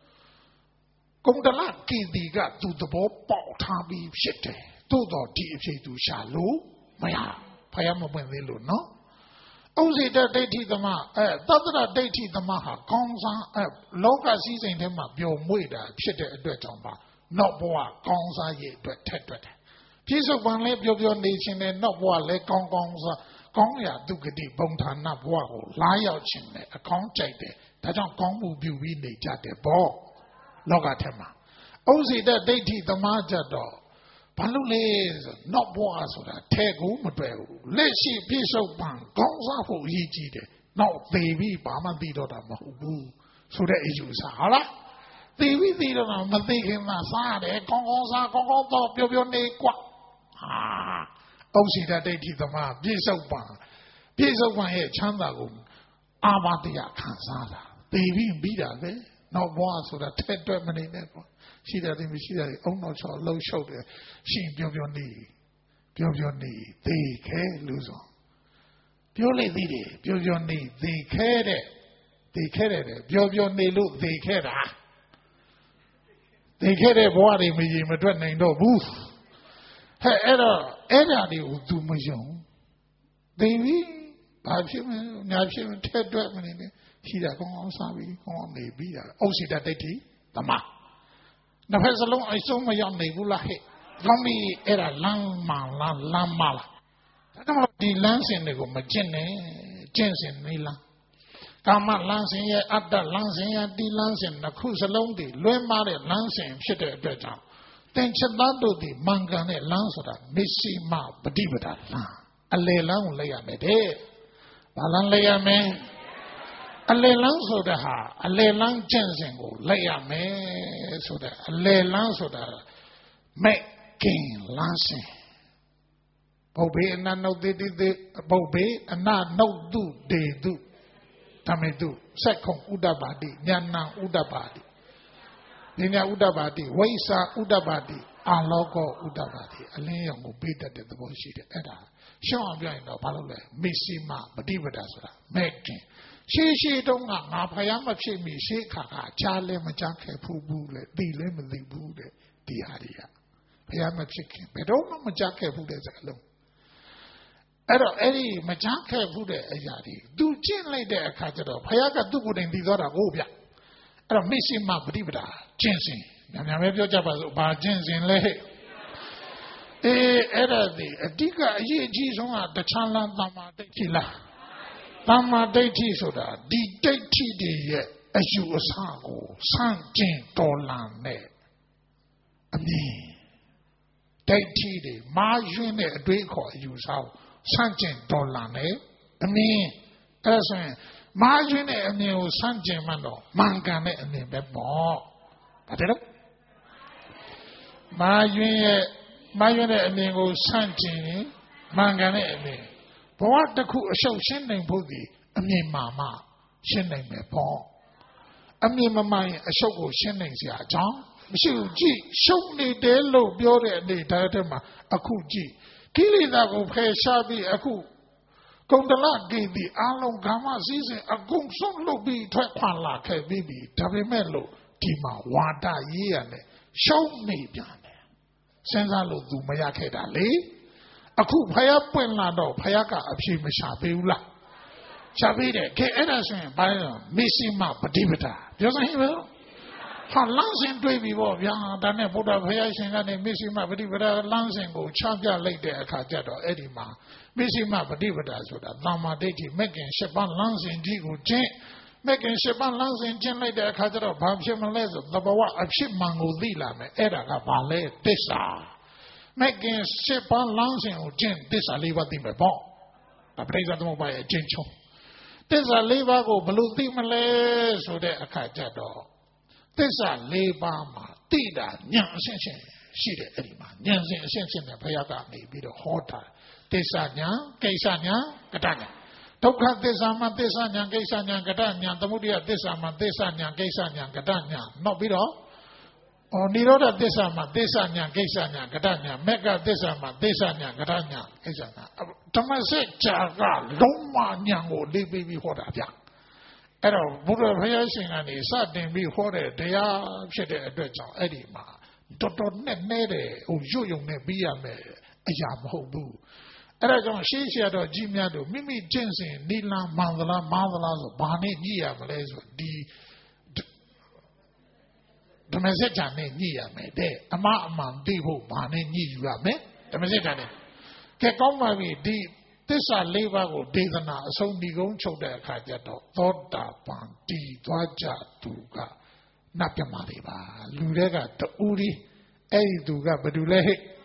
come the lad give the gut to the boat, Tabi shit, to the T F to Shalu, Maya, Payama when they look, no? Oh, say that they teach the ma, eh, that they teach the maha, Gongsa, eh, Loka season him up, your muida, shit at the tomba, not boa, Gongsa ye, but tetra. Jesus one lip of your nation and not what let Gong Gongsa, Gongya, Dugadi, Bontan, not what, lie out chin, a contact, that don't Gong will be we need at the ball. Logatema. Oh, see that they teach the Majado. Palules, not boas or a tag umabel. Let's see piece of bang, Gongsa for Yiji, not baby, Bama Dido, Mahu. So that is you, Sahara. Baby Dido, Mathikin Masade, Gongsa, Gongsa, Pio Nequa. Ah, oh, see that they did the man, piece of one, piece of one head, Chandago, Amadia Kansada. Baby beat up, eh? No more so that ten terminate never. She doesn't see that, oh no, so low shoulder. She built your knee, build your knee, they care, lose on. Build it, build your knee, they care it, they care it, build your knee, look, they care. they get a body, me, Madrid, no booth. Her error, error, you do my young. They be, I've seen, I've seen, Ted Dredman in it. She that go on, sorry, go on, maybe. Oh, see that they tea, the ma. Now, as long as I saw my young Nebula hit, Tommy era lang ma, lang mala. I don't know the lancing, they go, Magene, Jensen, Nila. Kama lancing ye at that lancing ye the lancing na cruise along the Luemare lancing shit at the job. Then Chabado the mangane lansoda, Missy ma, Badibada la. A lay lang lay a me de. Balan lay a me. A lay lansoda ha, a lay lang Jensen go, lay a me so that a lay lansoda making lancing. Bobe and not no they did the Bobe and not no do they do. Tamedu, second Udabadi, Nyana Udabadi. Ninya Udabadi, Waisa Udabadi, Alogo Udabadi, a leon will be that the bullshit. Edda. Show on behind the Palole, Missima, Badibadasra, making. She she don't know, Payama she me, she kaka, Charlie Majake Pubule, the lemon the Bude, the Aria. Payama chicken, but don't know Majake Bude alone. Ero eri majake bude ayari du chin like the akajado phaya du bude ndi thoda ko bya ero mission ma pradipata chin sin nya nya me pyo jap pa so ba chin sin le eh era di adika ayi aji song ka tachan lan tamma daithi la tamma daithi soda di daithi de ye ayu asa ko san chin tolan ne ami daithi de ma yun ne adwai khaw ayu sa ko Sanjin Dolane, I mean, as a margin a new Sanjin Mando, Mangane and the Bebo. But it Margin a new Sanjin, Mangane and me. But what the cool show sending booty, I mean, Mamma, sending me Paul. I mean, Mamma, a show sending ya, John. Monsieur G, show me the low beauty and the diadema, a cool G. Kili da go pay shabi aku. Kondala gave the along gamma season a gung song look be twakala ke baby, Tabimelo, Tima, Wada Yane. Show me Biane. Sensalo do Mayake Dali. Aku Paya Puenlado, Payaka, Abshi Mishabeula. Shabide, K. Edison, by Missima, Padibita. Doesn't he will? How lancing baby war, young Dane Buddha Payashin and Missima Padibita lancing go, Champion Lake de Akajado, Edima, Missima Padibita, so that Lama Dati making Shaban lancing Jigo Jin, making Shaban lancing Jin like the Akajado, Pamshim Lezo, the Bawa of Shipmango Dila, Edaka Ballet, Tessa, making Shaban lancing Jin, this I leave at the Ball. A place at the mobile Jincho. This I leave I go, Blue Dimale, so that Akajado. This a labor ma, Tida, Yang Senshin, she the Edima, Yang Senshin, the Payaga may be the hotter. This a Yang, Kaisanya, Katanya. Don't have this ama, this Anya, Kaisanya, Katanya, the Mudia, this ama, this Anya, Kaisanya, Katanya, not be all. Or Niroda, this ama, this Anya, Kaisanya, Katanya, Mega, this ama, this Anya, Katanya, Kaisanya. Tomasek Chaga, Loma, Yango, Libby before that. At a Buddha Payasing and his sudden before they are shed a dredge of Edima. Doctor Nede, who you may be a me, a yam hobu. At a John Shisha or Jimiado, Mimi Jensen, Nila, Mandala, Mandala, Barney, Nia, Malaysia, the Domestica Nia me, de, a man, Devo, Barney, Nia, me, Domestica. Kekoma me, deep. This are labor or Dana, so Nigon Choda Kajato, Thoda Panti, Dwaja Tuga, Napamariba, Lurega, Uri, Eiduga, Badule.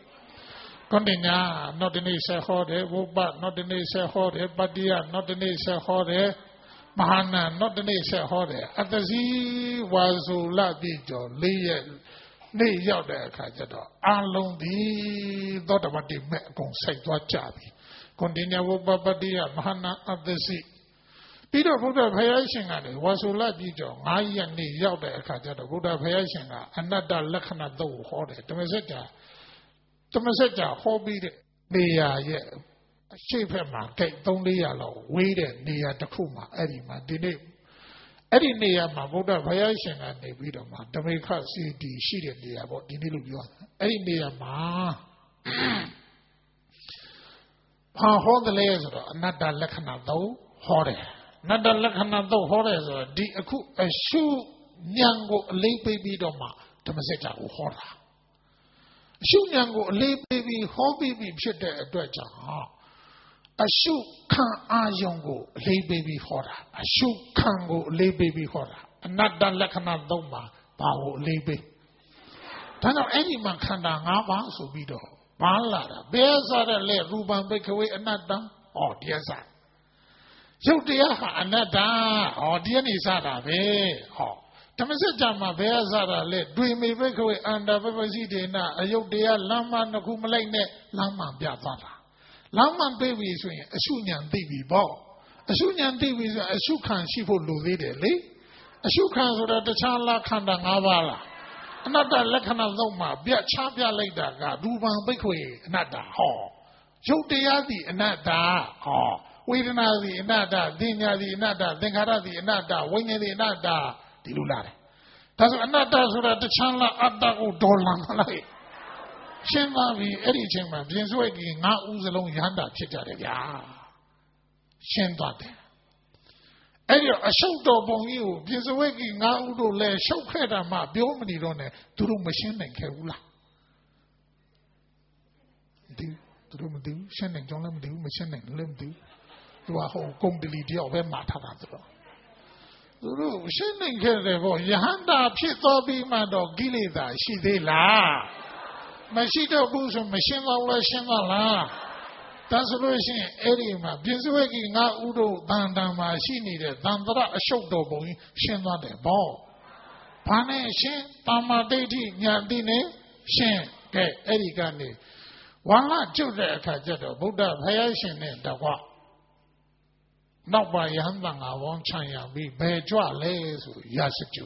Continua, not the Nisa Horde, Woba, not the Nisa Horde, Badia, not the Nisa Horde, Mahana, not the Nisa Horde. At the Z was Labijo, Lee. Lay out there, Kajato, along the Dodabati Mekon Saitwa Chabi. Continue with Babadia, Mahana of the sea. Peter Buddha Payasing and was who let you join. I and the Yauda Kajata Buddha Payasing, another Lakana do Horde, Tomaseja. Tomaseja, hobby the uh, shape him, Kate Dondia, waited near the Kuma, Edima, the name. Any near my Buddha variation and a bit of my Jamaica city, she did the about the Nilu. Any near ma. How the layers are not that Lakana though, horror. Not that Lakana though, horror, a shoe nyango, lay baby doma, to Maseta horror. Shoe nyango, lay baby, hobby, shit there, dredger. A shoe can't ayongo, lay baby horror. A shoe can't go, lay baby horror. And not that Lakana doma, power lay baby. Then any man can have so be do. Malada, bears are a lay, Ruban break away another. Oh, dear sir. So dear, another, or dear Nisada, oh. Tamasajama, bears are a lay, dream me break away under Vivazidina, a yoke dear Lama Nakumalene, Lama Biazara. Lama baby is a Sunyan baby ball. A Sunyan baby is a Sukan Shifu Luvidele. A Sukan so that the Chala Kanda Navala. Another Lakana Loma, Bia Chabia later, Duban Bikwe, Nada, Haw. Jodiadi, Nada, Haw. Waitinazi, Nada, Dinadi, Nada, Dengaradi, Nada, Wingadi, Nada, Dilulare. That's another so that the Chala Adago Dolan. Shenlavi, Eddie Chamber, Jinswaki, not Uzalong Yanda, Chitaria. Shendate. Eddie, a show dog on you, Jinswaki, not Udo, Le, show credit, ma, Biomini, to do machine and Kerula. Do, to do, do, sending John Lim, do, machine and Lim, do. To a whole company deal, where Matara. Sending Kerebo, Yahanda, Pito, Bima, dog, Gilida, she de la. Machito Buzo, machine law, Shinala. That's the reason, Edima, Binswaki, not Udo, Dandama, she needed, Dandra, a show double, Shinla de Ball. Pane, Shin, Tama Dati, Yandine, Shin, Gay, Edicani. One lot to the Kajato, Buddha, Hayashin, and Dawa. Not by Yandang, I won't China, be Bejua, Les, Yasitu.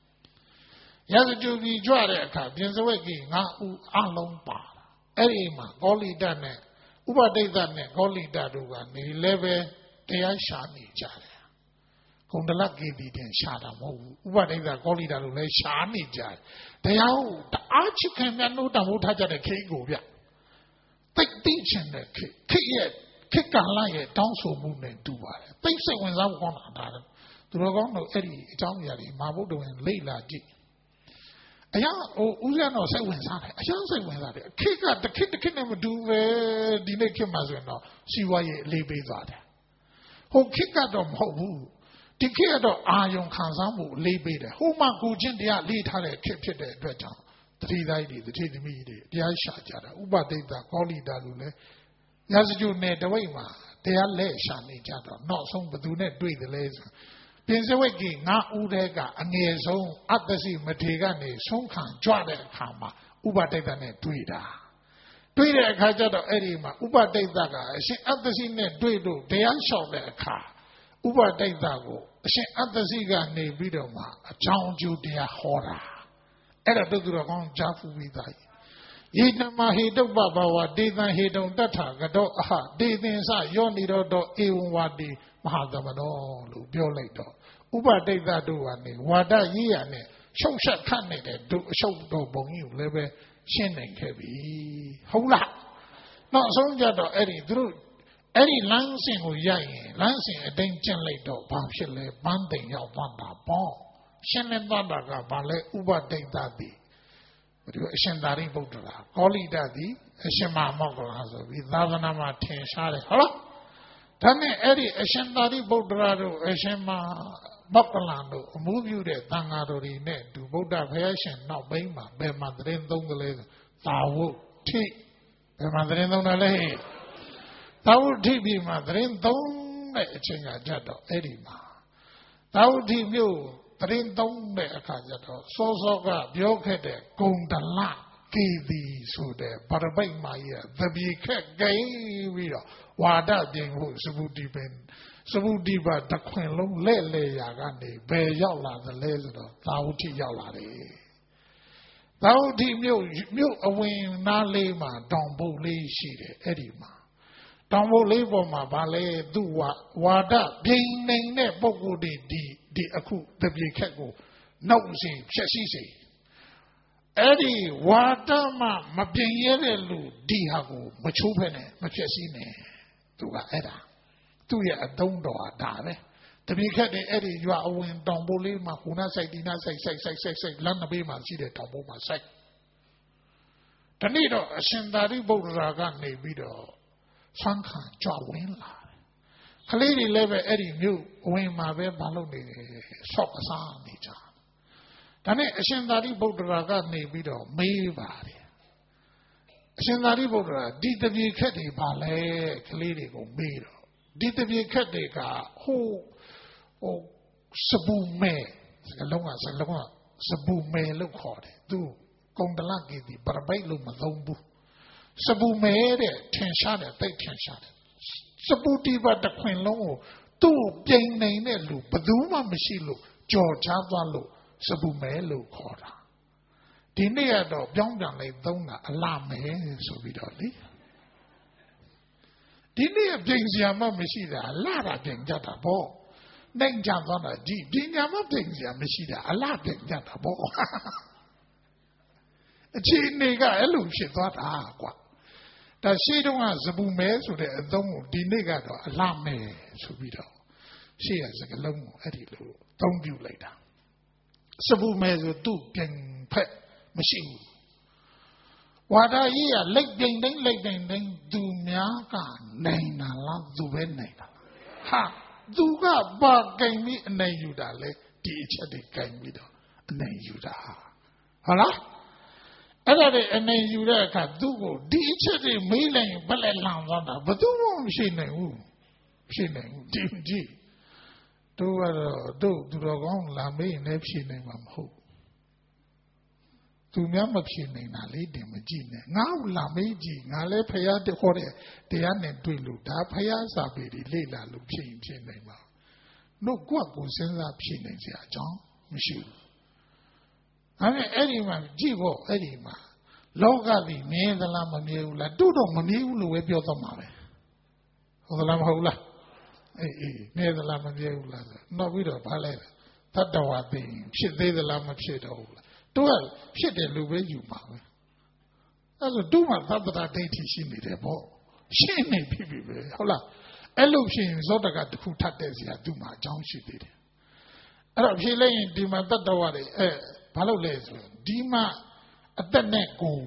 Yazaju be Jwada, Binsawaki, Naku, Along Bar. Erima, Goli Dane, Uba de Dane, Goli Daduga, Nileve, Deashani Jare. Kundalaki did Shada Mo, Uba de Goli Dadu, Shani Jare. They are the archie can know the Mutaja the Kego. Take teaching the kick it, kick a lie, downso moon and do what. They say when I want another. To Rogono Eddie, Italian, Mabudo and Leila G. A young Uzano say when I young say when I kick at the kid, the kid never do the naked Mazano, see why lay bathe. Who kick at them, who the kid of Iron Kansamu lay bathe. Who ma go gin the lead had a kept it at Dredger. The three lady, the three me, the Aisha, Uba de the Goli Dalule. Yazju made the way, ma. They are lay shani jada, not some but do not do the laser. Pinsawaki, not Udega, and near zone, at the sea, Matigani, Sonkan, Jada, Kama, Uba de the net, Duida. Duida Kajado Erima, Uba de Daga, she at the sea net, Duido, they unshot their car. Uba de Dago, she at the Ziga ne Vidoma, a John Judia horror. Era Dudragon Jafu Vidai. Yidama Hido Baba, Didan Hidon Data, Gado, aha, Didin Sa, Yonido, Ewanwadi, Mahadamano, Biolato. Uba de Daduani, Wada Yiane, show shut candidate, do show do bongi, lebe, shinning heavy. Hola. Not so Jado Eddie Drew. Eddie Lansing or Yang, Lansing a danger later, Pamshile, Banding, Yavanda, Bon. Shannon Bandaga, Bale, Uba de Dadi. Shendari Budra, Goli Daddy, Shema Mogolazo, with Lavanama Ten Shari. Hello? Tane Eddie, Shendari Budrado, Shema Bokalando, move you there, Tangadori net, to Buddha Fashion, not Bema, Bemadrin Dongale, Tawu T. Bemadrin Dongale. Tawu T be Madrin Dong, Chinga Jado, Edima. Tawu T view. Trin dong de akajato, so so ga biokete, Gundala, Kidi Sude, Parabay Maya, the Bike Gay Viro, Wada Dingo, Subudi Ben, Subudiba, the Queen Long Lele Yagani, Be Yala, the Laser, Tauti Yalari. Tauti Mil, Mil away, Nalema, Dombo Le Shide, Edima. တောင်ပေါ်လေးပေါ်မှာဗာလဲသူ့ဝါဝါဒပြိန်နေတဲ့ပုံကိုယ်ဒီဒီအခုတပြေခက်ကိုနောက်စီဖြက်စီးစီအဲ့ဒီဝါဒမှမပြိန်ရတဲ့လူဒီဟာကိုမချိုးဖက်နဲ့မဖြက်စီးနဲ့သူကအဲ့ဒါသူ့ရဲ့အသုံးတော်ဟာဒါပဲတပြေခက်တဲ့အဲ့ဒီရွာအဝင်တောင်ပေါ်လေးမှာခုနဆိုင်ဒီနာဆိုင်ဆိုင်ဆိုင်ဆိုင်ဆိုင်လမ်းတစ်ဘေးမှာရှိတဲ့တောင်ပေါ်မှာဆိုင်ဒီနေ့တော့အရှင်သာရိပုတ္တရာကနေပြီးတော့ဆွမ်းခံကြွဝင်လာတယ်ခလေးတွေလည်းပဲအဲ့ဒီမြို့ဝင်မှာပဲမလုပ်နေဆော့အစားနေကြဒါနဲ့အရှင်သာရိပုတ္တရာကနေပြီးတော့မေးပါတယ်အရှင်သာရိပုတ္တရာဒီတပြေခက်တွေပါလဲခလေးတွေကိုမေးတော့ဒီတပြေခက်တွေကဟိုဟိုစပူမဲစကလုံးကစလုံးကစပူမဲလို့ခေါ်တယ်သူကုံတလကြီးဒီပရပိုက်လို့မသုံးဘူးစပူမဲတဲ့ထင်ရှားတယ်တိတ်ထင်ရှားတယ်စပူတီဘတ်တစ်ခွင်လုံးကိုသူ့ပြိန်နေတဲ့လူဘယ်သူမှမရှိလို့ကြော်ချသွားလို့စပူမဲလို့ခေါ်တာဒီနေ့ကတော့ပြောင်းပြန်လိုက်သုံးတာအလှမဲဆိုပြီးတော့လေဒီနေ့ပြိန်စရာမှမရှိတာအလှတာပြိန်ကြတာပေါ့နိုင်ကြသွားတာဒီပညာမှပြိန်စရာမရှိတာအလှပြိန်ကြတာပေါ့အခြေအနေကအဲ့လိုဖြစ်သွားတာကွာဒါရှိတုန်းကစပူမဲဆိုတဲ့အသုံးကိုဒီနေ့ကတော့အလှမဲဆိုပြီးတော့ရှေ့ရစကလုံးကိုအဲ့ဒီလိုသုံးပြလိုက်တာစပူမဲဆိုသူ့ပြင်ဖက်မရှိဘူးဝါဒကြီးကလက်ပြိန်တိုင်းလက်ပြိန်တိုင်းသူများကနိုင်တာလားသူပဲနိုင်တာဟာသူကပါကင်ပြီးအနိုင်ယူတာလေဒီအချက်တွေကင်ပြီးတော့အနိုင်ယူတာဟုတ်လားအဲ့ဒါတွေအနေယူတဲ့အခါသူ့ကိုဒီအချက်တွေမေးလိုက်ရင်ဘယ်လဲလောင်သွားတာဘယ်သူမှမရှိနိုင်ဘူးဖြစ်နိုင်ဘူးဒီကြည့်တို့ကတော့တို့သူတော်ကောင်းလာမေးရင်လည်းဖြစ်နိုင်မှာမဟုတ်သူများမဖြစ်နိုင်တာလေတင်မကြည့်နဲ့ငါ့လာမေးကြည့်ငါလည်းဖယားခေါ်တဲ့တရားနဲ့တွေ့လို့ဒါဖယားစာပေတွေလေ့လာလို့ဖြစ်ရင်ဖြစ်နိုင်မှာတို့ကွက်ကိုစဉ်းစားဖြစ်နိုင်စရာအကြောင်းမရှိဘူးအဲ့ဒီအဲ့ဒီမှာကြည့်ဖို့အဲ့ဒီမှာလောကကြီးမြင်သလားမမြင်ဘူးလားတို့တော့မမြင်ဘူးလို့ပဲပြောတော့မှာပဲဟုတ်သလားမဟုတ်လားအေးအေးမြင်သလားမမြင်ဘူးလားနောက်ပြီးတော့ဗားလဲသတ္တဝါသိဖြစ်သေးသလားမဖြစ်တော့ဘူးလားတို့ကဖြစ်တယ်လို့ပဲယူမှာပဲအဲ့လိုတို့မှသတ္တရာဒိဋ္ဌိရှိနေတယ်ပေါ့ရှင်းနေပြီပြီပဲဟုတ်လားအဲ့လိုဖြစ်ရင်ဇောတကတစ်ခုထပ်တဲ့စရာသူ့မှာအကြောင်းရှိသေးတယ်အဲ့တော့ဖြေလိုက်ရင်ဒီမှာတတ္တဝါတွေအဲဘာလို့လဲဆိုရင်ဒီမှာအသက်နဲ့ကို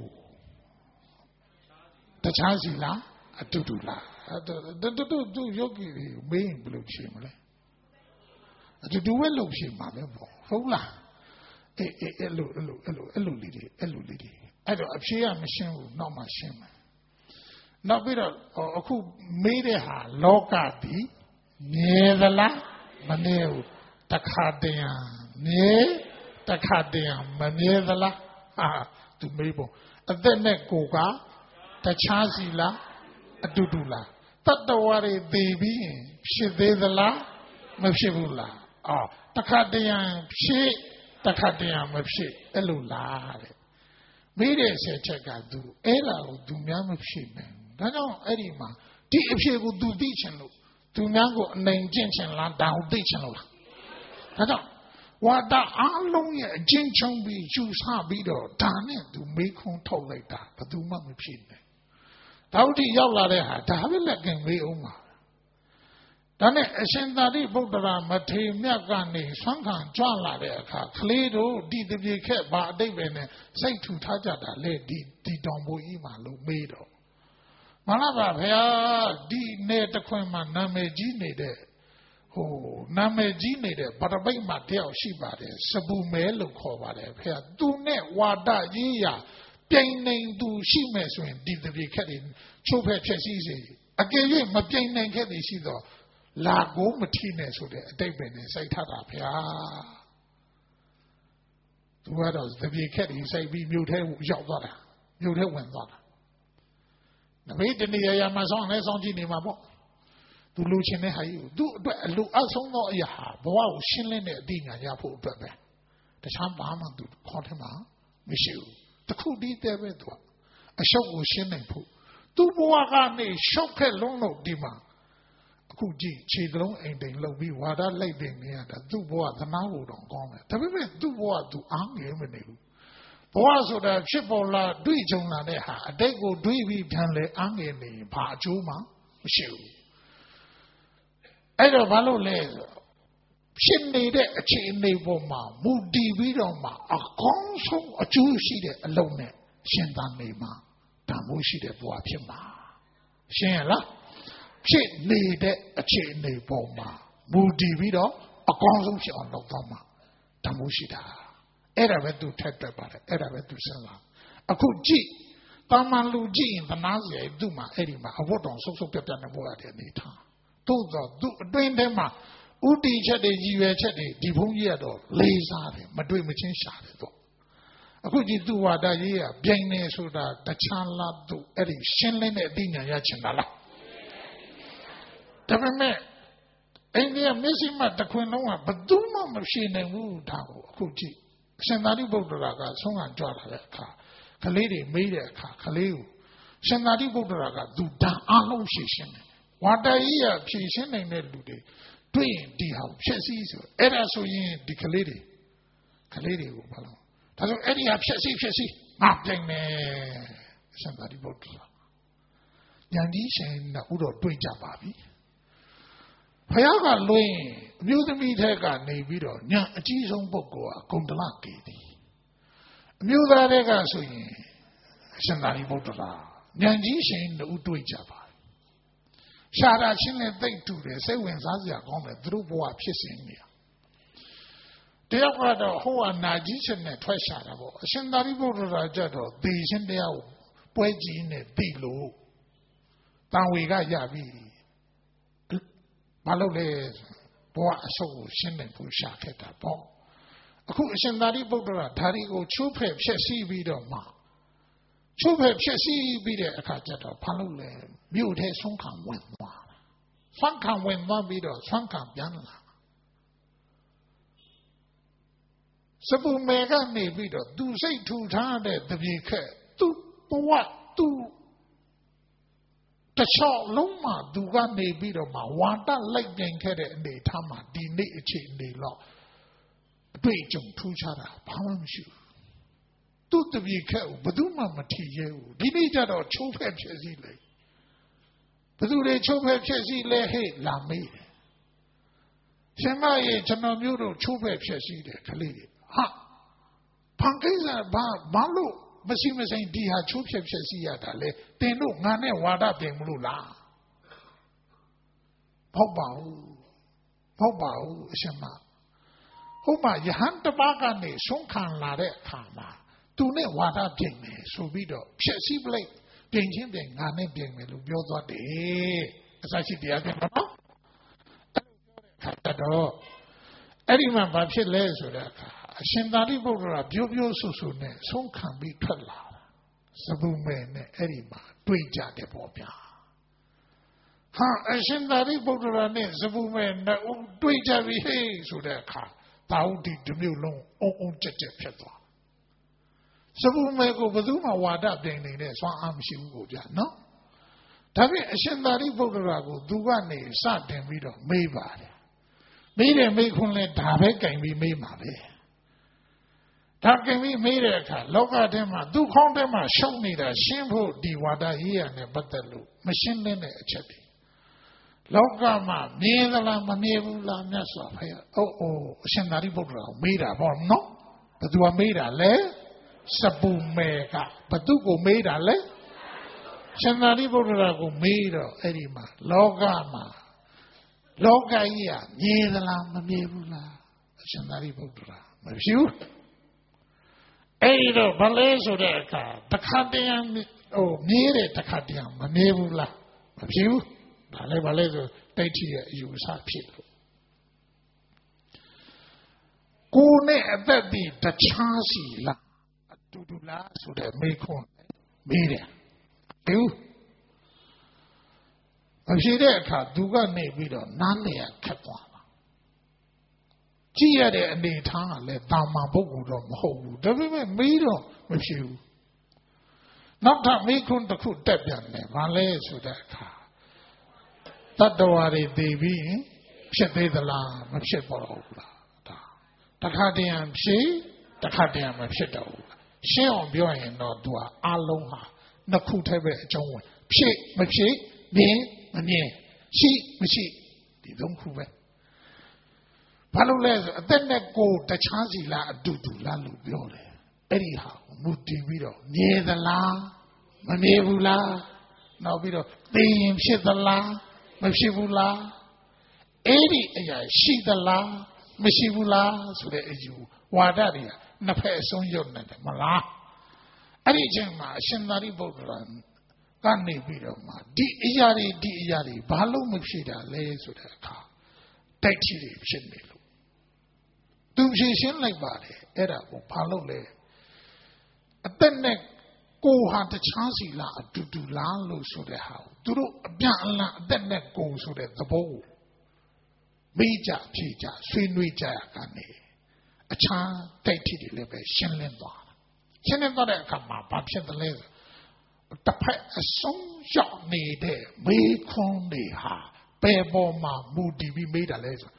တခြားစီလားအတူတူလားတူတူတူယောဂီတွေမေးရင်ဘယ်လိုဖြေမလဲအတူတူပဲလို့ဖြေမှာပဲပေါ့ဟုတ်လားအေးအေးအဲ့လိုအဲ့လိုအဲ့လိုအဲ့လိုလေးတွေအဲ့လိုလေးတွေအဲ့တော့အဖြေကမရှင်းဘူးနောက်မှရှင်းမယ်နောက်ပြီးတော့အခုမေးတဲ့ဟာလောကတိမြဲသလားမမြဲဘူးတခါတည်းမြဲတခါတည်းမမြဲသလားဟာသူမေးဖို့အသက်နဲ့ကိုယ်ကတခြားစီလားအတူတူလားတတ္တဝါတွေသိပြီးရင်ဖြစ်သေးသလားမဖြစ်ဘူးလားအော်တခါတည်းဖြစ်တခါတည်းမဖြစ်အဲ့လိုလားတဲ့မေးတဲ့ဆယ်ချက်ကသူအဲ့ဒါကိုသူများမဖြစ်နိုင်ဘူးဒါကြောင့်အဲ့ဒီမှာဒီအဖြစ်ကိုသူသိချင်လို့သူများကိုအနိုင်ကျင့်ချင်လားဒါကိုသိချင်လို့လားဒါကြောင့်ဝါဒအားလုံးရဲ့အချင်းချင်းပြီးယူဆပြီးတော့ဒါနဲ့သူမေးခွန်းထုတ်လိုက်တာဘယ်သူမှမဖြစ်နိုင်ဒါဥတီရောက်လာတဲ့ဟာဒါပဲလက်ကင်မေးအောင်ပါဒါနဲ့အရှင်သာရိပုတ္တရာမထေရမြတ်ကနေဆွမ်းခံကြွလာတဲ့အခါကလေးတို့ဒီတပြေခက်ဘာအတိတ်ပဲနဲ့စိတ်ထူထားကြတာလေဒီဒီတောင်ပေါ်ကြီးမှာလို့မေးတော့မလားပါဗျာဒီနေတခွင်မှာနာမည်ကြီးနေတဲ့ဟိုနာမည်ကြီးနေတဲ့ဗတပိတ်မှာတယောက်ရှိပါတယ်စပူမဲလို့ခေါ်ပါတယ်ဖေ။သူနဲ့ဝါဒကြီးရာပြိန်နိုင်သူရှိမဲ့ဆိုရင်ဒီတပြေခက်တွေချိုးဖက်ဖြစ်စီစေအကယ်၍မပြိန်နိုင်ခဲ့သည်ရှိတော့လာကိုမထီနဲ့ဆိုတဲ့အတိတ်ပဲနဲ့စိုက်ထတာဖေ။သူကတော့တပြေခက်တွေစိုက်ပြီးမြို့ထဲရောက်သွားတာမြို့ထဲဝင်သွားတာ။နမိတ်တနေရာမှာဆောင်းလဲဆောင်းကြည့်နေမှာပေါ့သူလူချင်းတဲ့ဟာကြီးသူ့အတွက်အလူအဆုံးသောအရာဘဝကိုရှင်းလင်းတဲ့အသိဉာဏ်ရဖို့အတွက်ပဲတခြားဘာမှသူခေါ်တယ်မှာမရှိဘူးတခုတည်းတည်းပဲသူကအရှုပ်ကိုရှင်းနိုင်ဖို့သူသူ့ဘဝကနေရှောက်ခက်လုံးလို့ဒီမှာအခုကြည့်ခြေကလုံးအိမ်တိမ်လှုပ်ပြီးဝါဒလိုက်တင်နေရတာသူ့ဘဝသနာဖို့တော့ကောင်းတယ်ဒါပေမဲ့သူ့ဘဝသူအားငယ်မနေဘူးဘဝဆိုတာဖြစ်ပေါ်လာတွေ့ကြုံလာတဲ့ဟာအတိတ်ကိုတွေးပြီးပြန်လဲအားငယ်နေရင်ဘာအကျိုးမှမရှိဘူးအဲ့တော့ဘာလို့လဲဖြစ်နေတဲ့အခြေအနေပေါ်မှာမူတည်ပြီးတော့မှအကောင်းဆုံးအကျိုးရှိတဲ့အလုပ်နဲ့ရှင်သန်နေမှာတန်ဖိုးရှိတဲ့ဘဝဖြစ်မှာရှင်းရလားဖြစ်နေတဲ့အခြေအနေပေါ်မှာမူတည်ပြီးတော့အကောင်းဆုံးဖြစ်အောင်လုပ်တော့မှာတန်ဖိုးရှိတာအဲ့ဒါပဲသူထက်တွက်ပါတယ်အဲ့ဒါပဲသူစဉ်းစားအခုကြည့်တာမန်လူကြည့်ရင်သနာစရာသူ့မှာအဲ့ဒီမှာအဝတ်တော်ဆုပ်ဆုပ်ပြတ်ပြတ်နေပေါ်ရတဲ့အနေထားသို့တော့သူအတွင်းထဲမှာဥတီချက်တွေကြီးရွယ်ချက်တွေဒီဘုန်းကြီးကတော့လေးစားတယ်မတွေ့မချင်းရှာတယ်တော့အခုကြည့်သူဝါဒရေးကပြိုင်နေဆိုတာတခြားလားသူအဲ့ဒီရှင်းလင်းတဲ့အသိဉာဏ်ရချင်တာလားဒါပေမဲ့အိန္ဒိယမျက်စိမှတခွင်လုံးကဘယ်သူမှမဖြေနိုင်ဘူးဒါကိုအခုကြည့်အရှင်သာရိပုတ္တရာကဆုံးခံကြွလာတဲ့အခါကလေးတွေမေးတဲ့အခါကလေးကိုရှင်သာရိပုတ္တရာကသူတန်အားလုံးဖြေရှင်းတယ်ဝါဒရေးကဖြေရှင်းနိုင်တဲ့လူတွေတွေ့ရင်ဒီဟာဖြည့်စည်းဆိုအဲ့ဒါဆိုရင်ဒီကလေးတွေကလေးတွေကိုဘာလို့ဒါဆိုအဲ့ဒီဟာဖြည့်စည်းဖြည့်စည်းငါပြိုင်မယ်ရှင်သာရိပုတ္တရာဉာဏ်ကြီးရှင်နဲ့ဥတော်တွေ့ကြပါပြီဘုရားကလွင်အမျိုးသမီးထဲကနေပြီးတော့ဉာဏ်အကြီးဆုံးပုဂ္ဂိုလ်ကဂုဏ်တလကေတီအမျိုးသားတွေကဆိုရင်ရှင်သာရိပုတ္တရာဉာဏ်ကြီးရှင်နဲ့ဥတွေ့ကြပါရှာတာချင်းနဲ့သိပ်တူတယ်စိတ်ဝင်စားစရာကောင်းတယ်သူတို့ဘဝဖြစ်စဉ်နေတယောက်ကတော့ဟိုကနာကြီးချက်နဲ့ထွက်ရှာတာပေါ့အရှင်သာရိပုတ္တရာကြတော့သေရှင်တရားကိုပွဲကြီးနဲ့သိလို့တန်ဝေကရပြီဘာလို့လဲဘဝအဆုပ်ကိုရှင်းနေဖို့ရှာခဲ့တာပေါ့အခုအရှင်သာရိပုတ္တရာဓာရီကိုချိုးဖဲ့ဖြည့်ဆည်းပြီးတော့မှချိုးဖဲ့ဖြည့်ဆည်းပြီးတဲ့အခါကျတော့ဘာလို့လဲမြို့ထဲဆုံးခံဝင်သွားဆုံးခံဝင်သွားပြီးတော့ဆုံးခံပြန်လာစပူမေကနေပြီးတော့သူစိတ်ထူထားတဲ့တပြေခက်သူ့ဘဝသူ့တခြားလုံးမှာသူကနေပြီးတော့မှဝါဒလိုက်ပြန်ခဲ့တဲ့အနေထားမှာဒီနေ့အခြေအနေတော့အတွေ့အကြုံထူးခြားတာဘာမှမရှိဘူးသူ့တပြေခက်ကိုဘယ်သူမှမထီရဲဘူးဒီနေ့ကျတော့ချိုးဖဲ့ဖြစ်စီလိုက်ဘယ်သူတွေချိုးဖဲ့ဖြစ်စီလဲဟဲ့လာမေးတယ်ရှင်မရဲ့ကျွန်တော်မျိုးတို့ချိုးဖဲ့ဖြစ်စီတယ်ခလေးဟာဖန်ကိစ္စဘာဘာလို့မရှိမဆိုင်ဒီဟာချိုးဖဲ့ဖြစ်စီရတာလေတင်တို့ငါနဲ့ဝါဒပြင်မလို့လားဟုတ်ပါဘူးဟုတ်ပါဘူးအရှင်မဟုတ်ပါယဟန်တပါးကနေဆုံးခံလာတဲ့အခါမှာသူနဲ့ဝါဒပြင်မယ်ဆိုပြီးတော့ဖြစ်စီပလိုက်ပြင်ချင်းပြင်ငါနဲ့ပြင်မယ်လို့ပြောသွားတယ်အစရှိတရားပြင်တော့အဲ့လိုပြောတဲ့အခါတော့အဲ့ဒီမှာဘာဖြစ်လဲဆိုတဲ့အခါအရှင်သာရိပုတ္တရာပြိုးပြိုးဆူဆူနဲ့ဆုံးခံပြီးထွက်လာတာစပုမဲနဲ့အဲ့ဒီမှာတွေ့ကြတယ်ပေါ့ဗျာဟာအရှင်သာရိပုတ္တရာနဲ့စပုမဲနဲ့တွေ့ကြပြီဟေးဆိုတဲ့အခါတာဝတိတစ်မျိုးလုံးအုံအုံကြက်ကြက်ဖြစ်သွားစပုမဲကိုဘယ်သူမှဝါဒပြင်နေတဲ့စွမ်းအားမရှိဘူးကိုဗျာနော်ဒါဖြင့်အရှင်သာရိပုတ္တရာကိုသူကနေစတင်ပြီးတော့မေးပါတယ်မေးတယ်မေးခွန်းလဲဒါပဲကြင်ပြီးမေးမှာပဲဒါကြင်ပြီးမေးတဲ့အခါလောကထဲမှာသူခေါင်းထဲမှာရှုပ်နေတာရှင်းဖို့ဒီဝါဒရေးရနဲ့ပတ်သက်လို့မရှင်းတဲ့အချက်တွေလောကမှာမြင်သလားမမြင်ဘူးလားမြတ်စွာဘုရားအိုးအိုးအရှင်သာရိပုတ္တရာကိုမေးတာပေါ့နော်ဘယ်သူကမေးတာလဲစပုမဲကဘသူကိုမေးတာလဲရှင်သာရိပုတ္တရာကိုမေးတော့အဲ့ဒီမှာလောကမှာလောကကြီးကမြင်သလားမမြင်ဘူးလားရှင်သာရိပုတ္တရာမဖြစ်ဘူးအဲ့ဒီတော့ဘာလဲဆိုတဲ့အခါတခါတည်းဟိုမြင်တဲ့တခါတည်းမမြင်ဘူးလားမဖြစ်ဘူးဘာလဲဘာလဲဆိုတိတ်ထီရဲ့အယူအဆဖြစ်လို့ကိုယ်နဲ့အသက်ဒီတခြားစီလားအတူတူလားဆိုတဲ့မေးခွန်းမေးတယ်ဟဲ့အဖြစ်တဲ့အခါသူကနေပြီးတော့နားလည်ရခက်သွားတာကြည့်ရတဲ့အနေထားကလည်းတာမန်ပုဂ္ဂိုလ်တော့မဟုတ်ဘူးဒါပေမဲ့မေးတော့မဖြစ်ဘူးနောက်ထပ်မိခွန်းတစ်ခုတက်ပြန်တယ်ဘာလဲဆိုတဲ့အခါတတ္တဝါတွေသိပြီးဖြစ်သေးသလားမဖြစ်တော့ဘူးလားဒါတခါတည်းဖြစ်တခါတည်းမဖြစ်တော့ဘူးရှင်းအောင်ပြောရင်တော့သူကအလုံးဟာနှစ်ခုတည်းပဲအကျုံးဝင်ဖြစ်မဖြစ်မြင်မမြင်ရှိမရှိဒီသုံးခုပဲဘာလို့လဲဆိုအသက်နဲ့ကိုယ်တခြားစီလားအတူတူလားလို့ပြောတယ်အဲ့ဒီဟာမူတည်ပြီးတော့မြင်သလားမမြင်ဘူးလားနောက်ပြီးတော့သိရင်ဖြစ်သလားမဖြစ်ဘူးလားအဲ့ဒီအရာရှိသလားမရှိဘူးလားဆိုတဲ့အယူဝါဒတွေကနှစ်ဖက်အဆုံးရုပ်နေတယ်မလားအဲ့ဒီအချိန်မှာအရှင်သာရိပုတ္တရာကနေပြီးတော့မှဒီအရာတွေဒီအရာတွေဘာလို့မဖြစ်တာလဲဆိုတဲ့အခါတိုက်ချီတွေဖြစ်နေလို့သူဖြေရှင်းလိုက်ပါတယ်အဲ့ဒါကိုဘာလို့လဲအသက်နဲ့ကိုဟာတခြားစီလားအတူတူလားလို့ဆိုတဲ့ဟာကိုသူတို့အပြန်အလှန်အသက်နဲ့ကိုဆိုတဲ့သဘောကိုမိကြဖြေကြဆွေးနွေးကြရကနေအခြားတိုက်ထိတွေလည်းပဲရှင်းလင်းသွားတာရှင်းလင်းသွားတဲ့အခါမှာဘာဖြစ်သလဲဆိုတစ်ဖက်အဆုံးရောက်နေတဲ့မေးခွန်းတွေဟာဘယ်ပေါ်မှာမူတည်ပြီးမေးတာလဲဆို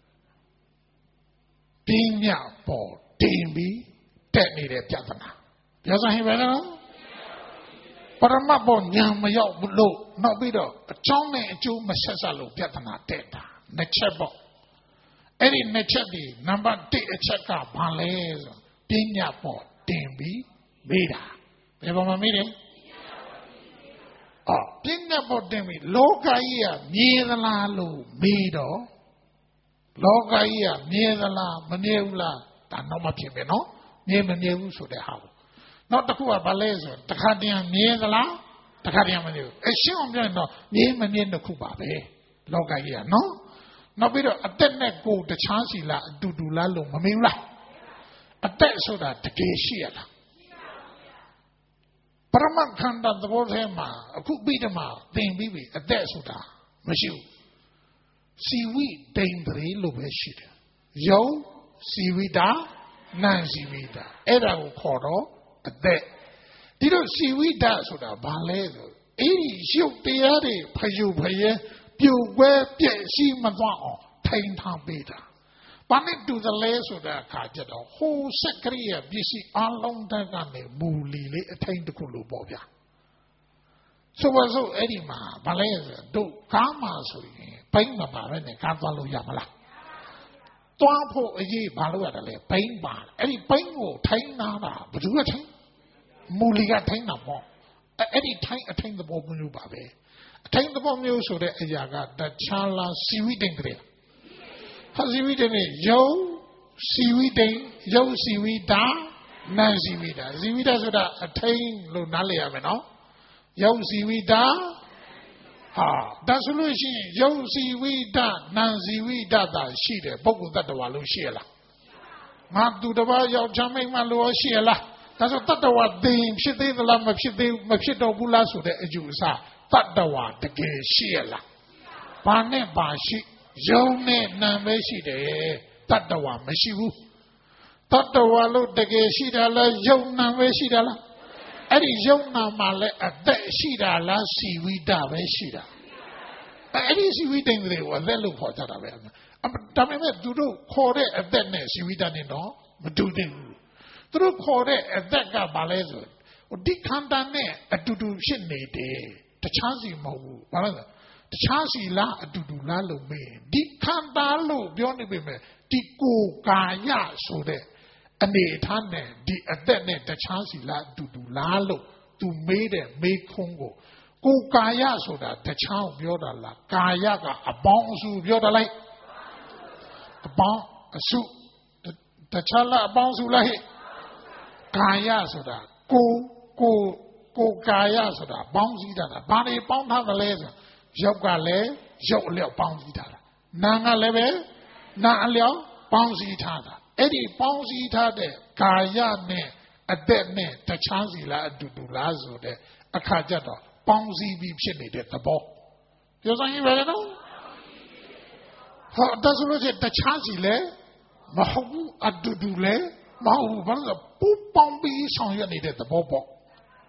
ပညာပေါ်တင်ပြီးတက်နေတဲ့ပြဿနာပြောစမ်းဟင်ပဲနော်ပရမတ်ပေါ်ညာမရောက်ဘူးလို့နောက်ပြီးတော့အကြောင်းနဲ့အကျိုးမဆက်ဆက်လို့ပြဿနာတက်တာနှစ်ချက်ပေါ့အဲ့ဒီနှစ်ချက်ဒီနံပါတ်တစ်အချက်ကဘာလဲဆိုပညာပေါ်တင်ပြီးမေးတာဘယ်ပေါ်မှာမေးတယ်အော်ပညာပေါ်တင်ပြီးလောကကြီးကမြင်သလားလို့မေးတော့လောကကြီးကမြင်သလားမမြင်ဘူးလားဒါတော့မဖြစ်ပဲနော်မြင်မမြင်ဘူးဆိုတဲ့ဟာကိုနောက်တစ်ခုကဘာလဲဆိုတခါတည်းမြင်သလားတခါတည်းမမြင်ဘူးအရှင်းအောင်ပြောရင်တော့မြင်မမြင်တစ်ခုပါပဲလောကကြီးကနော်နောက်ပြီးတော့အသက်နဲ့ကိုယ်တခြားစီလားအတူတူလားလို့မမေးဘူးလားအသက်ဆိုတာတကယ်ရှိရလားပရမခန္ဓာသဘောထဲမှာအခုပြီးတော့မှသင်ပြီးပြီအသက်ဆိုတာမရှိဘူးစီဝိတိန်တရေလို့ပဲရှိတယ်ယုံစီဝိတာနံစီဝိတာအဲ့ဒါကိုခေါ်တော့အသက်ဒီတော့စီဝိတာဆိုတာဘာလဲဆိုအဲ့ဒီရုပ်တရားတွေဖယုဖယဲပြိုကွဲပြည့်ရှိမသွားအောင်ထိန်ထားပေးတာဘာနဲ့တူသလဲဆိုတဲ့အခါကျတော့ဟိုစက်ကရိယာပစ္စည်းအလုံးတန်းကနေမူလီလေးအထိန်တစ်ခုလို့ပေါ့ဗျာဆိုပါစို့အဲ့ဒီမှာဘာလဲဆိုတို့ကားမှာဆိုရင်ဘိန်းမပါပဲနဲ့ကားသွားလို့ရမလားသွားဖို့အရေးဘာလို့ရတယ်လဲဘိန်းပါအဲ့ဒီဘိန်းကိုထိန်နာတာဘယ်သူကထိန်မူလီကထိန်တာပေါ့အဲ့ဒီထိုင်းအထိန်သဘောမျိုးပါပဲအထိန်သဘောမျိုးဆိုတဲ့အရာကတခြားလားစီဝိတိန်ကလေးဟာစီဝိတိန်ယုံစီဝိတိန်ယုံစီဝိတာနံစီဝိတာစီဝိတာဆိုတာအထိန်လို့နားလည်ရမယ်နော်ယုံစီဝိတာဟာဒါဆိုလို့ရှိရင်ယုံစီဝိတာနံစီဝိတာသာရှိတယ်ပုဂ္ဂိုလ်တ attva လို့ရှိရလားငါသူတစ်ပါးယောက်ျားမိန်းမလို့ရှိရလားဒါဆိုတ attva သိရင်ဖြစ်သေးသလားမဖြစ်သေးမဖြစ်တော့ဘူးလားဆိုတဲ့အယူအဆတ attva တကယ်ရှိရလားဘာနဲ့ဘာရှိယုံနဲ့နာပဲရှိတယ်တ attva မရှိဘူးတ attva လို့တကယ်ရှိတာလားယုံနာပဲရှိတာလားအဲ့ဒီယုံနာမှာလည်းအသက်ရှိတာလားစီဝိတပဲရှိတာအဲ့ဒီစီဝိတ္တွေကိုအသက်လို့ခေါ်ကြတာပဲဒါပေမဲ့သူတို့ခေါ်တဲ့အသက်နဲ့စီဝိတနဲ့တော့မတူသေးဘူးသူတို့ခေါ်တဲ့အသက်ကဘာလဲဆိုဒီခန္ဓာနဲ့အတူတူဖြစ်နေတယ်တခြားစီမဟုတ်ဘူးဘာလဲဆိုတခြားစီလားအတူတူလားလို့မေးဒီခန္ဓာလို့ပြောနေပေမဲ့ဒီကိုယ်ကာယဆိုတဲ့အနေထားနဲ့ဒီအသက်နဲ့တခြားစီလားအတူတူလားလို့သူမေးတဲ့မေးခွန်းကိုကိုယ်ကာယဆိုတာတခြားပြောတာလားကာယကအပေါင်းအစုပြောတာလိုက်အပေါင်းအစုတခြားလားအပေါင်းအစုလားဟဲ့ကာယဆိုတာကိုကိုကိုကာယဆိုတာပေါင်းစည်းတာဘာတွေပေါင်းထားသလဲဆိုရုပ်ကလည်းရုပ်အလျောက်ပေါင်းစည်းထားတာနာမ်ကလည်းပဲနာမ်အလျောက်ပေါင်းစည်းထားတာအဲ့ဒီပေါင်းစည်းထားတဲ့ကာယနဲ့အသက်နဲ့တခြားစီလားအတူတူလားဆိုတဲ့အခါကျတော့ပေါင်းစည်းပြီးဖြစ်နေတဲ့သဘောပြောစမ်းရင်ပဲနော်ဟောဒါဆိုလို့ရှိရင်တခြားစီလဲမဟုတ်ဘူးအတူတူလဲမဟုတ်ဘူးဘာလို့လဲပူပေါင်းပြီးဆောင်ရွက်နေတဲ့သဘောပေါ့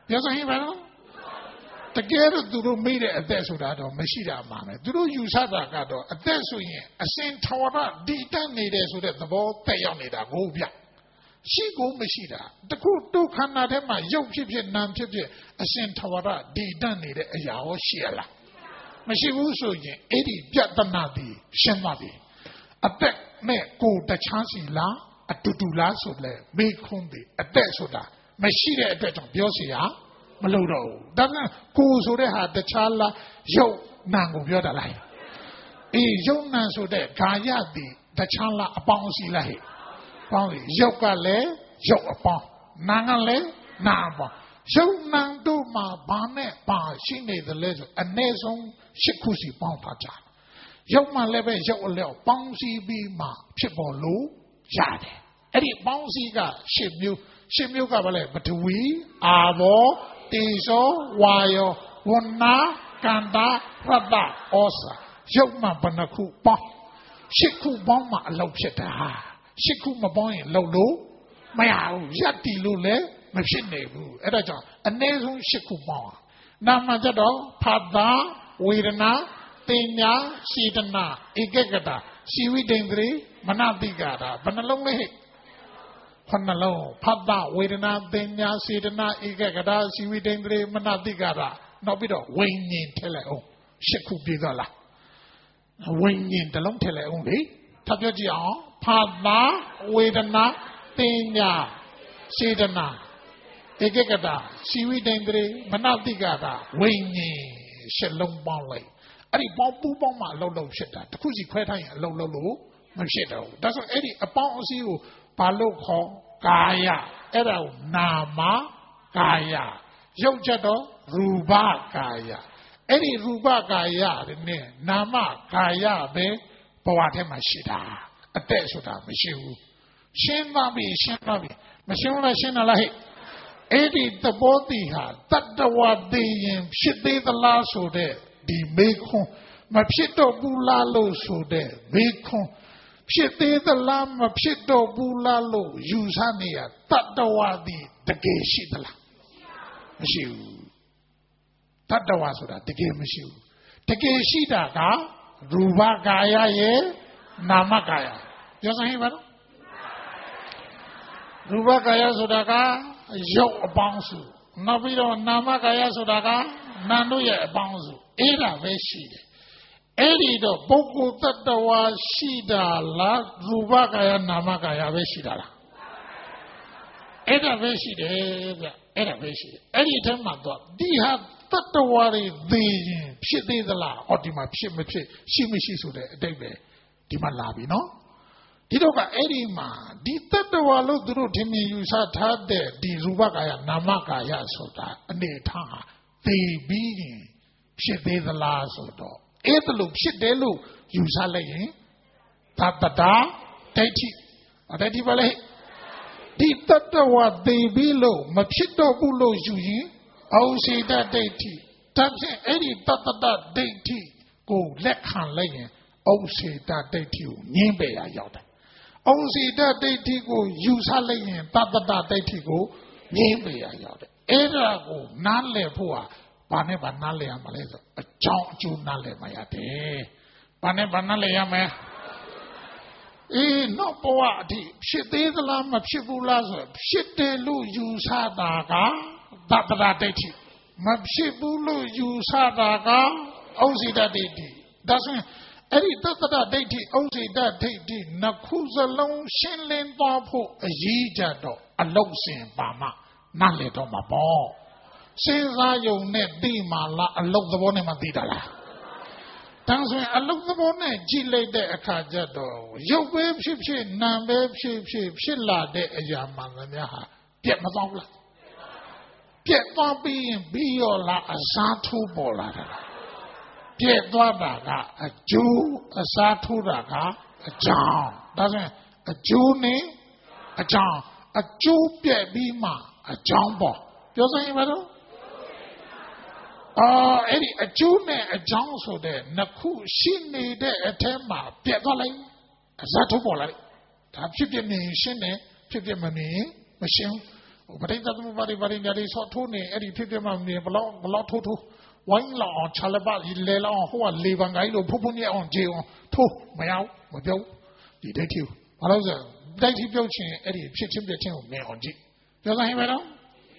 ပြောစမ်းပါတော့တကယ်တော့သူတို့မိတဲ့အသက်ဆိုတာတော့မရှိတာမှမယ်သူတို့ယူဆတာကတော့အသက်ဆိုရင်အစဉ်ထာဝရဒီတတ်နေတယ်ဆိုတဲ့သဘောတက်ရောက်နေတာကိုဗျရှိကိုမရှိတာတခုတို့ခန္ဓာထဲမှာရုပ်ဖြစ်ဖြစ်နာမ်ဖြစ်ဖြစ်အစဉ်ထာဝရဒီတတ်နေတဲ့အရာဟောရှိရလားမရှိဘူးဆိုရင်အဲ့ဒီပြဿနာဒီရှင်းပါပြီအသက်နဲ့ကိုယ်တခြားစီလားအတူတူလားဆိုလဲမေးခွန်းပြီအသက်ဆိုတာမရှိတဲ့အတွက်ကြောင့်ပြောစီရမလို့တော့ဘူးဒါကကိုယ်ဆိုတဲ့ဟာတခြားလားရုပ်နာမ်ကိုပြောတာလားအေးရုပ်နာမ်ဆိုတဲ့ဂါယတိတခြားလားအပေါင်းစီလားဟဲ့ပေါင်းလေရုပ်ကလည်းရုပ်အပေါင်းနာမ်ကလည်းနာမ်အပေါင်းရုပ်နာမ်တို့မှာဘာနဲ့ဘာရှိနေသလဲဆိုအ ਨੇ ဆုံးရှစ်ခုစီပေါင်းထားကြရုပ်မှလည်းပဲရုပ်အလျောက်ပေါင်းစည်းပြီးမှဖြစ်ပေါ်လို့ရတယ်အဲ့ဒီပေါင်းစည်းကရှစ်မျိုးရှစ်မျိုးကဘာလဲပထဝီအာဘောတေဇောဝါယောဝဏ္ဏကန္တာရတ္တဩစာရုပ်မှဘယ်နှခုပေါင်းရှစ်ခုပေါင်းမှအလုပ်ဖြစ်တာရှစ်ခုမပေါင်းရင်လုပ်လို့မရဘူးရက်တီလို့လည်းမဖြစ်နိုင်ဘူးအဲ့ဒါကြောင့်အနည်းဆုံးရှစ်ခုပေါင်းနာမကြတော့ဖတ်တာဝေဒနာတင်ညာစေတနာဧကဂတစီဝိတ္တင်္ဂရိမနတိကာတာဘယ်နှလုံးလဲဟဲ့ခဏလုံးဖတ်တာဝေဒနာတင်ညာစေတနာဧကဂတစီဝိတ္တင်္ဂရိမနတိကာတာနောက်ပြီးတော့ဝိညာဉ်ထည့်လိုက်အောင်ရှစ်ခုပြည့်သွားလားဝိညာဉ်တစ်လုံးထည့်လိုက်အောင်လေထပ်ပြောကြည့်အောင်ဖတ်တာဝေဒနာတင်ညာစေတနာဧကဂတစီဝိတ္တင်္ဂရိမနတိကာတာဝိညာဉ်ရှစ်လုံးပေါင်းလိုက်အဲ့ဒီပေါင်းပူးပေါင်းမှအလုံးလုံးဖြစ်တာတခုစီခွဲထားရင်အလုံးလုံးလို့မဖြစ်တော့ဘူးဒါဆိုအဲ့ဒီအပေါင်းအစည်းကိုဘာလို့ခေါ်ကာယအဲ့ဒါကိုနာမကာယရုပ်ချက်တော့ရူပကာယအဲ့ဒီရူပကာယနဲ့နာမကာယပဲဘဝထဲမှာရှိတာအသက်ဆိုတာမရှိဘူးရှင်းပါပြီရှင်းပါပြီမရှင်းလို့ရှင်းလားဟဲ့အဲ့ဒီသဘောတည်ဟာတတ္တဝသိရင်ဖြစ်သေးသလားဆိုတဲ့ဒီမေခွန်းမဖြစ်တော့ဘူးလားလို့ဆိုတဲ့မေခွန်းဖြစ်သေးသလားမဖြစ်တော့ဘူးလားလို့ယူဆနေရတတ္တဝတိတကယ်ရှိသလားမရှိဘူးတတ္တဝဆိုတာတကယ်မရှိဘူးတကယ်ရှိတာကရူပကာယရဲ့နာမကာယပြောစမ်းဟဲ့ပါတော့ရူပကာယဆိုတာကရုပ်အပေါင်းစုနောက်ပြီးတော့နာမကာယဆိုတာကနာမ်တို့ရဲ့အပေါင်းစုအဲ့ဒါပဲရှိတယ်အဲ့ဒီတော့ပုဂ္ဂိုလ်တ attva ရှိတာလားရူပကာယနာမကာယပဲရှိတာလားအဲ့ဒါပဲရှိတယ်ဗျအဲ့ဒါပဲရှိတယ်အဲ့ဒီအထက်မှာတော့ဒီဟာတ attva တွေသိရင်ဖြစ်သေးသလားဟောဒီမှာဖြစ်မဖြစ်ရှိမရှိဆိုတဲ့အတိတ်ပဲဒီမှာလာပြီနော်ဒီတော့ကအဲ့ဒီမှာဒီတ attva လို့သူတို့ထင်မြင်ယူဆထားတဲ့ဒီရူပကာယနာမကာယဆိုတာအနေထားဟာသိပြီးရင်ဖြစ်သေးသလားဆိုတော့အဲ့ဒါလို့ဖြစ်တယ်လို့ယူဆလိုက်ရင်သတ္တတာဒိဋ္ဌိအတ္တိပါလေဒီတ attva သိပြီးလို့မဖြစ်တော့ဘူးလို့ယူရင်အောစီတဒိဋ္ဌိဒါဖြင့်အဲ့ဒီတတ္တတဒိဋ္ဌိကိုလက်ခံလိုက်ရင်အောစီတဒိဋ္ဌိကိုငင်းပယ်ရရောက်တယ်အောစီတဒိဋ္ဌိကိုယူဆလိုက်ရင်တတ္တတဒိဋ္ဌိကိုငင်းပယ်ရရောက်တယ်အဲ့ဒါကိုနားလည်ဖို့ဟာဘာနဲ့ဘာနားလည်ရမှာလဲဆိုအကြောင်းအကျိုးနားလည်မှရတယ်ဘာနဲ့ဘာနားလည်ရမလဲအေးတော့ဘဝအထိဖြစ်သေးသလားမဖြစ်ဘူးလားဆိုဖြစ်တယ်လို့ယူဆတာကတတ္တတဒိဋ္ဌိမဖြစ်ဘူးလို့ယူဆတာကဩဇိတဒိဋ္ဌိဒါဆိုရင်အဲ့ဒီတတ္တတဒိဋ္ဌိဩဇိတဒိဋ္ဌိနှစ်ခုစလုံးရှင်းလင်းသွားဖို့အရေးကြတော့အလုံးစင်ပါမှနားလည်တော့မှာပေါ့စဉ်းစားယုံနဲ့သိမှလားအလုံးသဘောနဲ့မှသိတာလားတန်းဆိုရင်အလုံးသဘောနဲ့ကြည့်လိုက်တဲ့အခါကျတော့ရုပ်ပဲဖြစ်ဖြစ်နာမ်ပဲဖြစ်ဖြစ်ဖြစ်လာတဲ့အရာမှန်သမျှဟာပြတ်မသွားဘူးလားပြတ်သွားပြီးရင်ပြီးရောလားအစားထိုးပေါ်လာတာပြတ်သွားတာကအကျိုးအစားထိုးတာကအကြောင်းဒါဆိုရင်အကျိုးနဲ့အကြောင်းအကျိုးပြတ်ပြီးမှအကြောင်းပေါ်ပြောစမ်းရင်မလို့အော်အဲ့ဒီအကျိုးနဲ့အကြောင်းဆိုတဲ့နှစ်ခုရှိနေတဲ့အထက်မှာပြတ်သွားလိုက်အစားထိုးပေါ်လာလိုက်ဒါဖြစ်ဖြစ်နေရှင်းတယ်ဖြစ်ဖြစ်မနေမရှင်းဩပရိသတ်သမုပ္ပါဒိပါရိညာတိဆောထိုးနေအဲ့ဒီဖြစ်ဖြစ်မှမြင်ဘလောက်ဘလောက်ထိုးထိုးဝိုင်းလောက်အောင်ခြာလက်ပလေလောက်အောင်ဟိုကလေပန်ကိုင်းလို့ဖုတ်ဖုတ်ညက်အောင်ကြေအောင်ထိုးမရဘူးမပြုတ်ဒီဒိဋ္ဌိဘာလို့ဆိုဒိဋ္ဌိပြုတ်ခြင်းအဲ့ဒီဖြစ်ချင်းပြချင်းကိုမြင်အောင်ကြည့်ပြောစမ်းဟင်မယ်နော်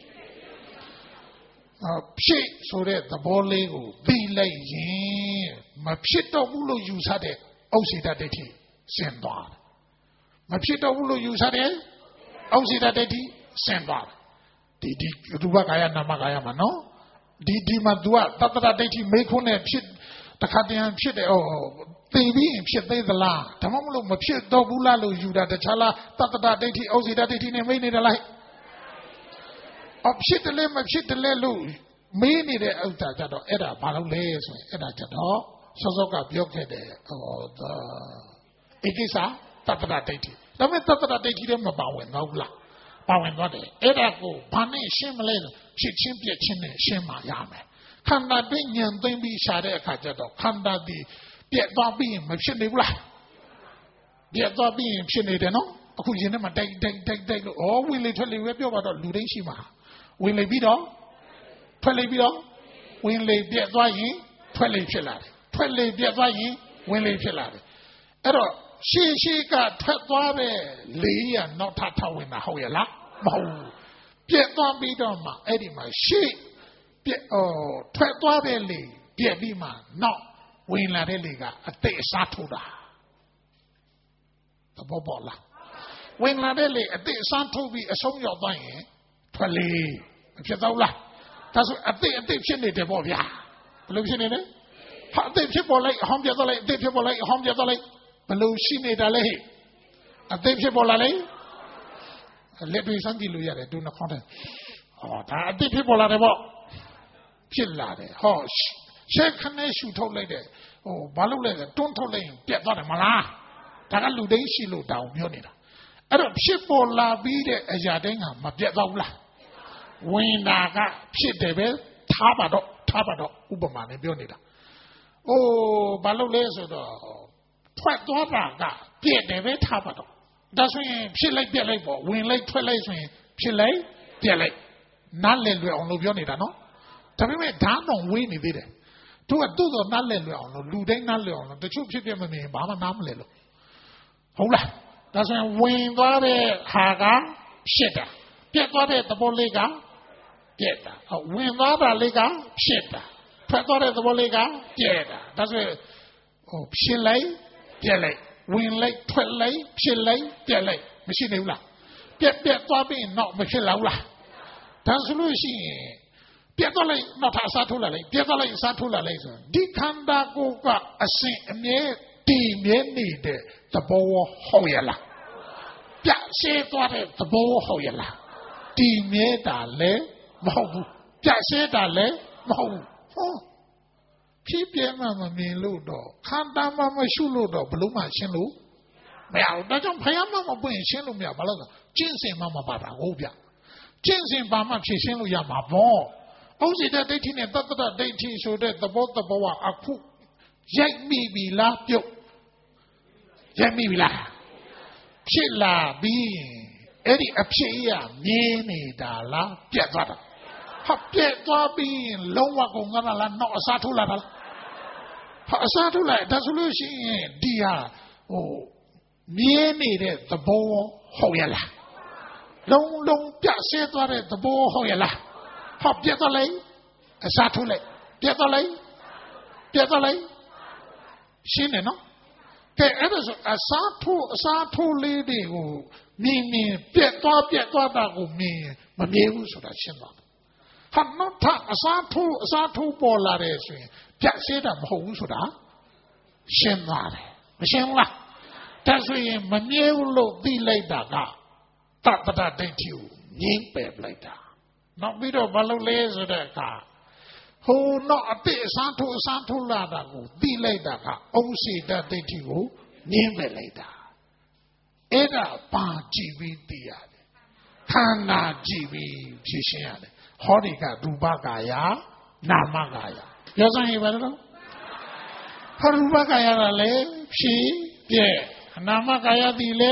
ဖြစ်ဆိုတဲ့သဘောလေးကိုပြီးလိုက်ရင်မဖြစ်တော့ဘူးလို့ယူဆတဲ့ဩစီတဒိဋ္ဌိဆင်းသွားတယ်မဖြစ်တော့ဘူးလို့ယူဆတဲ့ဩစီတဒိဋ္ဌိဆင်းသွားတယ်ဒီဒီရူပကာယနာမကာယမှာနော်ဒီဒီမှာ तू ကတတ္တရဒိဋ္ဌိမေခွန်းနဲ့ဖြစ်တခါတည်းဖြစ်တယ်ဟောသိပြီးဖြစ်သေးသလားဒါမှမဟုတ်မဖြစ်တော့ဘူးလားလို့ယူတာတခြားလားတတ္တရဒိဋ္ဌိဩစီတဒိဋ္ဌိနဲ့မိနေတယ်လားအဖြစ်တယ်လဲမဖြစ်တယ်လဲလို့မေးနေတဲ့ဥစ္စာကြတော့အဲ့ဒါဘာလို့လဲဆိုရင်အဲ့ဒါကြတော့စောစောကပြောခဲ့တယ်ဟောဧကိစ္စတတ္တရဒိဋ္ဌိဒါပေမဲ့တတ္တရဒိဋ္ဌိတွေမပါဝင်တော့ဘူးလားပါဝင်သွားတယ်အဲ့ဒါကိုဘာနဲ့ရှင်းမလဲဖြစ်ချင်းပြက်ချင်းနဲ့ရှင်းမှရမယ်ခန္ဓာတွင်းဉာဏ်သိမ့်ပြီးရှာတဲ့အခါကျတော့ခန္ဓာဒီပြက်သွားပြီးမဖြစ်နေဘူးလားပြက်သွားပြီးဖြစ်နေတယ်နော်အခုရင်ထဲမှာတိုက်တိုက်တိုက်တိုက်လို့ဩဝင်လေထွက်လေပဲပြောပါတော့လူတိုင်းရှိမှာဝင်လေပြီးတော့ထွက်လေပြီးတော့ဝင်လေပြက်သွားရင်ထွက်လေဖြစ်လာတယ်ထွက်လေပြက်သွားရင်ဝင်လေဖြစ်လာတယ်အဲ့တော့ရှေ့ရှေ့ကထွက်သွားတဲ့လေရနောက်ထပ်ထဝင်တာဟုတ်ရဲ့လားမဟုတ်ပြက်သွားပြီးတော့မှအဲ့ဒီမှာရှေ့ပြက်အော်ထွက်သွားတဲ့လေပြက်ပြီးမှနောက်ဝင်လာတဲ့လေကအတိတ်အစားထိုးတာသဘောပေါက်လားဝင်လာတဲ့လေအတိတ်အစားထိုးပြီးအဆုံးရောက်သွားရင်ထွက်လေမဖြစ်တော့လားဒါဆိုအတိတ်အတိတ်ဖြစ်နေတယ်ပေါ့ဗျာဘယ်လိုဖြစ်နေလဲဟာအတိတ်ဖြစ်ပေါ်လိုက်အဟောင်းပြတ်သွားလိုက်အတိတ်ဖြစ်ပေါ်လိုက်အဟောင်းပြတ်သွားလိုက်ဘယ်လိုရှိနေတာလဲဟဲ့အသိဖြစ်ပေါ်လာလေလက်တွေစမ်းကြည့်လို့ရတယ်ဒုနှခေါင်းတဲ့ဟောဒါအသိဖြစ်ပေါ်လာတယ်ပေါ့ဖြစ်လာတယ်ဟောရှက်ခနဲ့ရှူထုတ်လိုက်တယ်ဟိုဘာလို့လဲတွန်းထုတ်လိုက်ရင်ပြတ်သွားတယ်မလားဒါကလူတိုင်းရှိလို့တောင်းပြောနေတာအဲ့တော့ဖြစ်ပေါ်လာပြီးတဲ့အရာတိုင်းကမပြတ်သွားဘူးလားဝင်တာကဖြစ်တယ်ပဲထားပါတော့ထားပါတော့ဥပမာနဲ့ပြောနေတာအိုးဘာလို့လဲဆိုတော့ထွက်သွားတာကပြည့်တယ်ပဲထားပါတော့ဒါဆိုရင်ဖြစ်လိုက်ပြက်လိုက်ပေါ့ဝင်လိုက်ထွက်လိုက်ဆိုရင်ဖြစ်လိုက်ပြက်လိုက်နားလည်လွယ်အောင်လို့ပြောနေတာနော်ဒါပေမဲ့ဓာတ်တော်ဝေးနေသေးတယ်သူကသူ့တော်နားလည်လွယ်အောင်လို့လူတိုင်းနားလည်အောင်လို့တချို့ဖြစ်ပြမမြင်ဘာမှနားမလည်လို့ဟုတ်လားဒါဆိုရင်ဝင်သွားတဲ့ဟာကဖြစ်တာပြက်သွားတဲ့သဘောလေးကပြက်တာဝင်သွားတာလေးကဖြစ်တာထွက်သွားတဲ့သဘောလေးကပြက်တာဒါဆိုရင်ဟိုဖြစ်လိုက်ပြက်လိုက်ဝင်လိုက်ထွက်လိုက်ဖြစ်လိုက်ပြက်လိုက်မရှိနေဘူးလားပြက်ပြက်သွားပြီးတော့မဖြစ်လာဘူးလားဒါဆိုလို့ရှိရင်ပြက်သွားလိုက်နောက်ထပ်အစားထိုးလာလိုက်ပြက်သွားလိုက်အစားထိုးလာလိုက်ဆိုဒီခန္ဓာကိုယ်ကအစဉ်အမြဲတည်မြဲနေတဲ့သဘောဟုတ်ရလားပြက်ရှင်းသွားတဲ့သဘောဟုတ်ရလားတည်မြဲတာလည်းမဟုတ်ဘူးပြက်ရှင်းတာလည်းမဟုတ်ဘူးဟောဖြစ်ပြမှမမြင်လို့တော့ခန္ဓာမှမရှုလို့တော့ဘလို့မှရှင်းလို့မရဘူးဒါကြောင့်ဖယားမှမပွင့်ရှင်းလို့မရဘာလို့လဲကျင့်စဉ်မှမပါတာဟုတ်ဗျကျင့်စဉ်ပါမှဖြည့်ရှင်းလို့ရမှာပေါ့ဩဇိတဒိဋ္ဌိနဲ့တတ္တရဒိဋ္ဌိဆိုတဲ့သဘောတဘောကအခုရိုက်မိပြီလားပြုတ်ရိုက်မိပြီလားဖြစ်လာပြီးအဲ့ဒီအဖြစ်ရမြင်နေတာလားပြတ်သွားတာဟာပြတ်သွားပြီးလုံးဝကုန်သွားတာလားနောက်အစားထိုးလာတာလားဟာအစားထိုးလာဒါဆိုလို့ရှိရင်ဒီဟာဟိုမြင်နေတဲ့သဘောဟုတ်ရလားလုံးလုံးပြတ်ဆဲသွားတဲ့သဘောဟုတ်ရလားဟာပြတ်သွားလိုက်အစားထိုးလိုက်ပြတ်သွားလိုက်ပြတ်သွားလိုက်ရှင်းတယ်နော်ကဲအဲ့ဒါဆိုအစားထိုးအစားထိုးလေးတွေကိုမြင်မြင်ပြတ်သွားပြတ်သွားတာကိုမြင်မမြင်ဘူးဆိုတာရှင်းသွားတယ်ဟာနောက်ထပ်အစားထိုးအစားထိုးပေါ်လာတယ်ဆိုရင်ပြတ်စေးတာမဟုတ်ဘူးဆိုတာရှင်းသွားတယ်မရှင်းဘူးလားဒါဆိုရင်မမြဲဘူးလို့သိလိုက်တာကတတ္တရဒိဋ္ဌိကိုငြင်းပယ်လိုက်တာနောက်ပြီးတော့ဘာလို့လဲဆိုတဲ့အခါဟိုတော့အတိအစားထိုးအစားထိုးလာတာကိုသိလိုက်တာကဩစီတဒိဋ္ဌိကိုငြင်းပယ်လိုက်တာအဲ့ဒါပါကြည့်ပြီးသိရတယ်ခန္ဓာကြည့်ပြီးဖြေရှင်းရတယ်ဟောဒီကရူပကာယနာမကာယပြောစမ်းရပါတော့ဟာရူပကာယကလည်းဖြည့်ပြဲနာမကာယသည်လည်း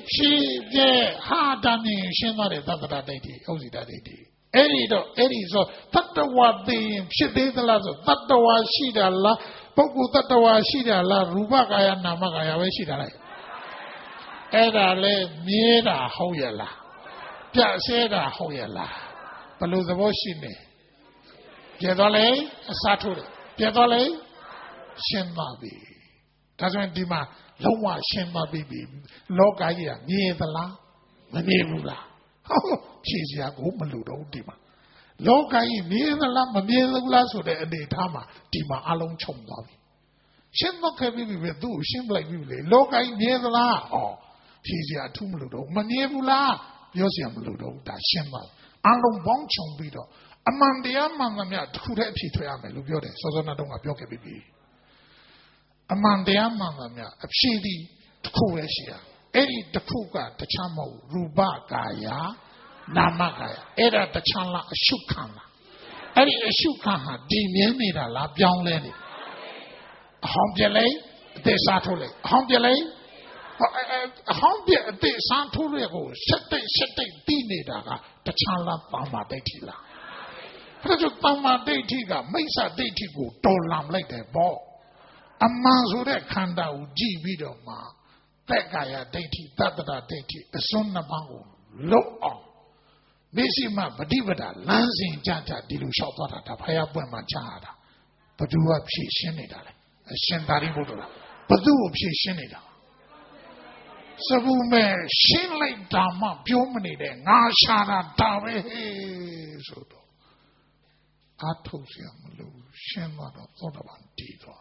ဖြစ်ပြဟာတမင်းရှင်းသွားတဲ့သတ္တရဒိဋ္ဌိဥစ္စဒဒိဋ္ဌိအဲ့ဒီတော့အဲ့ဒီဆိုတတ္တဝါသိရင်ဖြစ်သေးသလားဆိုတတ္တဝါရှိတာလားပုဂ္ဂိုလ်တတ္တဝါရှိတာလားရူပကာယနာမကာယပဲရှိတာလေအဲ့ဒါလဲမြဲတာဟုတ်ရဲ့လားပြည့်စဲတာဟုတ်ရဲ့လားဘယ်လိုသဘောရှိနေပြည့်သွားလေအစားထိုးတယ်ပြည့်သွားလေရှင်းသွားပြီဒါဆိုရင်ဒီမှာလုံးဝရှင်းသွားပြီလောကကြီးကမြဲသလားမမြဲဘူးလားဟုတ်ဖြေစရာကိုမလိုတော့ဒီမှာလောကကြီးမြဲသလားမမြဲဘူးလားဆိုတဲ့အနေအထားမှာဒီမှာအလုံးခြုံသွားပြီရှင်းတော့ခဲ့ပြီပဲသူ့ကိုရှင်းပလိုက်ပြီလေလောကကြီးမြဲသလားဩဖြေစရာအထူးမလိုတော့မမြဲဘူးလားပြောစရာမလိုတော့ဒါရှင်းသွားအလုံးပေါင်းခြုံပြီးတော့အမှန်တရားမှန်သမျှတစ်ခုတည်းအဖြေထွက်ရမယ်လို့ပြောတယ်စောစောနာတော့ကပြောခဲ့ပြီအမှန်တရားမှန်သမျှအဖြေဒီတစ်ခုပဲရှိရအဲ့ဒီတစ်ခုကတခြားမဟုတ်ရူပကာယနာမကာယအဲ့ဒါတခြားလားအရှုခံလားအဲ့ဒီအရှုခံဟာဒီမြဲနေတာလားပြောင်းလဲနေအဟောင်းပြလိုက်အသေးစားထိုးလိုက်အဟောင်းပြလိုက်အဟောင်းပြအသေးစားထိုးလိုက်ကိုစက်တိတ်စက်တိတ်ပြီးနေတာကတခြားလားပါမာဒိဋ္ဌိလားအဲ့ဒါကြောင့်ပါမာဒိဋ္ဌိကမိစ္ဆာဒိဋ္ဌိကိုတော်လံလိုက်တယ်ပေါ့အမှန်ဆိုတဲ့ခန္ဓာကိုကြည့်ပြီးတော့မှသက်ကာယဒိဋ္ဌိတတ္တရဒိဋ္ဌိအစွန်းနှစ်ပါးကိုလွတ်အောင်မရှိမှပฏิပဒါလမ်းစဉ်ကြကြဒီလိုလျှောက်သွားတာဒါဖယားပွင့်မှချရတာဘသူကဖြည့်ရှင်းနေတာလဲအရှင်သာရိပုတ္တရာဘသူကိုဖြည့်ရှင်းနေတာစဘူးမဲ့ရှင်းလိုက်တာမှပြောမနေတဲ့ငါရှာတာဒါပဲဆိုတော့အာထုတ်เสียမလို့ရှင်းသွားတော့သောတာပန်တည်သွား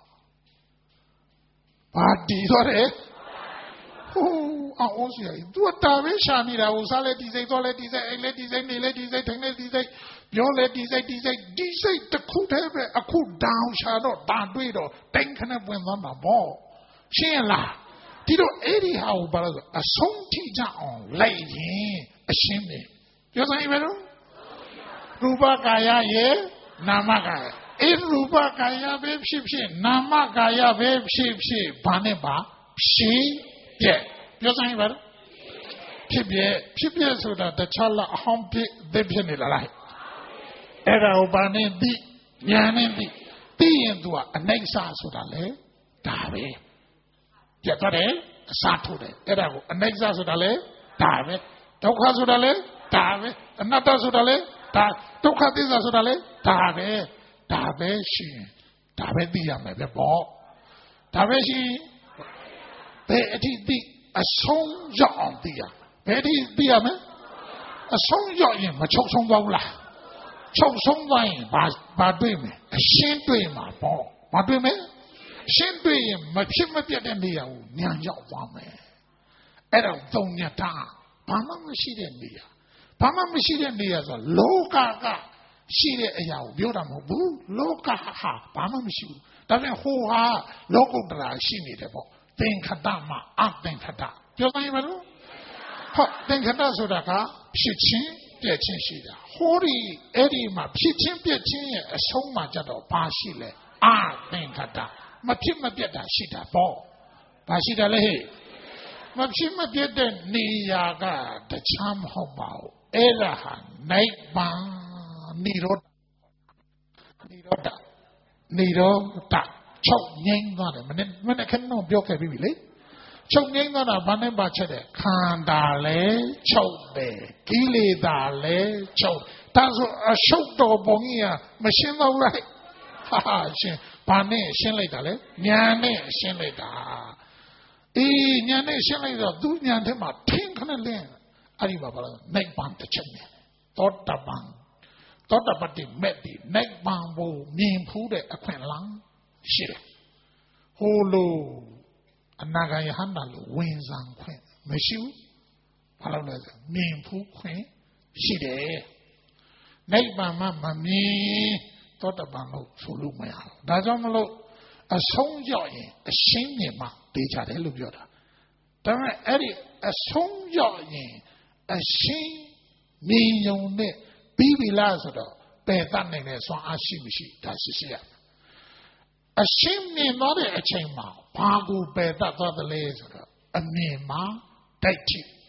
ဘာတည်သွားတယ်ဟိုးအောင်စရာသူကတာပဲရှာနေတာကိုစားလဲဒီစိတ်သွားလဲဒီစိတ်အိမ်လဲဒီစိတ်နေလဲဒီစိတ်ထိုင်လဲဒီစိတ်ပြောလဲဒီစိတ်ဒီစိတ်ဒီစိတ်တစ်ခုတည်းပဲအခုတောင်ရှာတော့ဒါတွေ့တော့တိုင်းခနဲ့ပွင့်သွားမှာပေါ့ရှင်းလားဒီတော့အဲ့ဒီဟာကိုဘာလို့ဆိုအဆုံးထိကြအောင်လိုက်ရင်အရှင်းနေပြောစမ်းပဲလို့ရူပကာယရဲ့နာမကာယအဲ့ရူပကာယပဲဖြစ်ဖြစ်နာမကာယပဲဖြစ်ဖြစ်ဘာနဲ့ပါဖြည့်ပြက်ပြောစမ်းပါတော့ဖြစ်ပြက်ဖြစ်ပြက်ဆိုတာတခြားလားအဟောင်းပြည့်သိဖြစ်နေလားအဲ့ဒါကိုဘာနဲ့သိဉာဏ်နဲ့သိသိရင်သူကအနိစ္စဆိုတာလေဒါပဲပြတ်သွားတယ်အစားထိုးတယ်အဲ့ဒါကိုအနိစ္စဆိုတာလေဒါပဲဒုက္ခဆိုတာလေဒါပဲအနတ္တဆိုတာလေဒါဒုက္ခသစ္စာဆိုတာလေဒါပဲဒါပဲရှိရင်ဒါပဲသိရမယ်ပဲပေါ့ဒါပဲရှိဘယ်အထိသိအဆုံးရောက်အောင်သိရဘယ်အထိသိရမလဲအဆုံးရောက်ရင်မချုပ်ဆုံးသွားဘူးလားချုပ်ဆုံးသွားရင်ဘာဘာတွေ့မလဲအရှင်းတွေ့မှာပေါ့ဘာတွေ့မလဲအရှင်းတွေ့ရင်မဖြစ်မပြတ်တဲ့နေရာကိုညံရောက်သွားမယ်အဲ့တော့သုံးညတာဘာမှမရှိတဲ့နေရာဘာမှမရှိတဲ့နေရာဆိုလောကကရှိတဲ့အရာကိုပြောတာမဟုတ်ဘူးလောကဟာဘာမှမရှိဘူးဒါပေမဲ့ဟိုဟာလောကုတ္တရာရှိနေတယ်ပေါ့သင်္ခတမှာအသင်္ခတပြောနိုင်မလို့ဟုတ်သင်္ခတဆိုတာကဖြစ်ချင်းပြည့်ချင်းရှိတာဟိုဒီအဲ့ဒီမှာဖြစ်ချင်းပြည့်ချင်းရဲ့အဆုံးမှာကြတော့ဘာရှိလဲအသင်္ခတမဖြစ်မပြတ်တာရှိတာပေါ့ဘာရှိတယ်လဲဟဲ့မဖြစ်မပြတ်တဲ့နေရာကတခြားမဟုတ်ပါဘူးအဲ့ဒါဟာနိဗ္ဗာန်နိရောဓနိရောဓနိရောဓချုပ်ငြိမ်းသွားတယ်မနေ့မနေ့ခဏတော့ပြောခဲ့ပြီလေချုပ်ငြိမ်းသွားတာဘာနဲ့ပါချက်တယ်ခန္ဓာလဲချုပ်တယ်ကိလေသာလဲချုပ်ဒါဆိုအရှုပ်တော်ပုံကြီးကမရှင်းတော့လိုက်ဟာရှင်းဘာနဲ့ရှင်းလိုက်တာလဲဉာဏ်နဲ့ရှင်းလိုက်တာအေးဉာဏ်နဲ့ရှင်းလိုက်တော့သူဉာဏ်ထဲမှာထင်းခနဲ့လင်းအဲ့ဒီမှာဘာလို့နိဗ္ဗာန်တစ်ချက်နဲ့သောတပန်သောတပတ္တိမဲ့ဒီနိဗ္ဗာန်ကိုမြင်ဖူးတဲ့အခွင့်အလမ်းရှိတယ်ဟိုလိုအနာဂံယဟန္တာလိုဝင်စားခွင့်မရှိဘူးဘာလို့လဲဆိုမြင်ဖူးခွင့်ရှိတယ်နိဗ္ဗာန်မှမမြင်သောတပန်လို့ဆိုလို့မရဘူးဒါကြောင့်မလို့အဆုံးရောက်ရင်အရှင်းမြင်မှသိကြတယ်လို့ပြောတာဒါပေမဲ့အဲ့ဒီအဆုံးရောက်ရင်အရှင်းမြင်ုံနဲ့ပြီးပြီလားဆိုတော့ပယ်တတ်နိုင်တဲ့စွမ်းအားရှိမရှိဒါရှိရှိရအရှင်းမြင်သွားတဲ့အချိန်မှာဘာကိုပယ်တတ်သွားသလဲဆိုတော့အမြင်မှာဒိဋ္ဌိ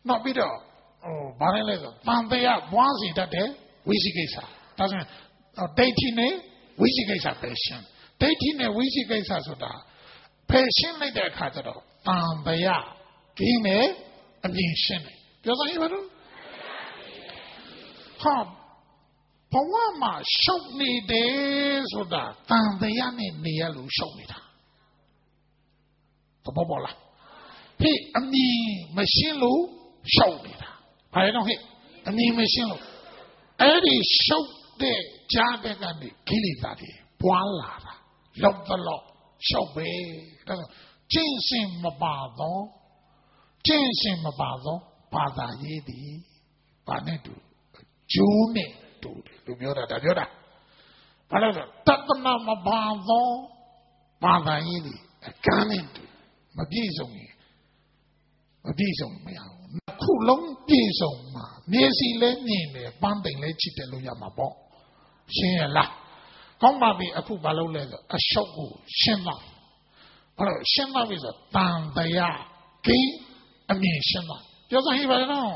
နောက်ပြီးတော့ဟိုဘာလဲလဲဆိုတန်တရားပွားစီတတ်တဲ့ဝိသိကိစ္စဒါဆိုရင်ဒိဋ္ဌိနဲ့ဝိသိကိစ္စပဲရှင်းဒိဋ္ဌိနဲ့ဝိသိကိစ္စဆိုတာဖယ်ရှင်းလိုက်တဲ့အခါကျတော့တန်တရားဒီနဲ့အမြင်ရှင်းတယ်ပြောစမ်းရပါတော့ဟာဘဝမှာရှုပ်နေတယ်ဆိုတာတန်တရားနဲ့နေရလို့ရှုပ်နေတာသဘောပေါက်လားဟေ့အမြင်မရှင်းလို့ရှုပ်နေတာဘာလဲတော့ဟဲ့အမြင်မရှင်းလို့အဲ့ဒီရှုပ်တဲ့ကြားတဲ့ကနေကိလေသာတွေပွားလာတာလောက်တော့ရှုပ်ပဲဒါဆိုကျင့်စဉ်မပါတော့ကျင့်စဉ်မပါတော့ဘာသာရေးသည်ဘာနဲ့တူဂျိုးနဲ့တူတယ်လူပြောတာဒါပြောတာဘာလို့လဲတတနာမပါတော့ဘာသာရေးသည်အကန်းနဲ့တူမပြည့်စုံရင်မပြည့်စုံမရဘူးခုလုံးပြည့်စုံမှာမျက်စိလည်းမြင်တယ်ပန်းတိမ်လည်းချစ်တယ်လို့ရမှာပေါ့ရှင်းရလားကောင်းပါပြီအခုဘာလုပ်လဲဆိုအရှုပ်ကိုရှင်းတော့ဘာလို့ရှင်းတော့ပြီဆိုတန်တရားကိအမြင်ရှင်းတော့ပြောစမ်းဟိပါတော့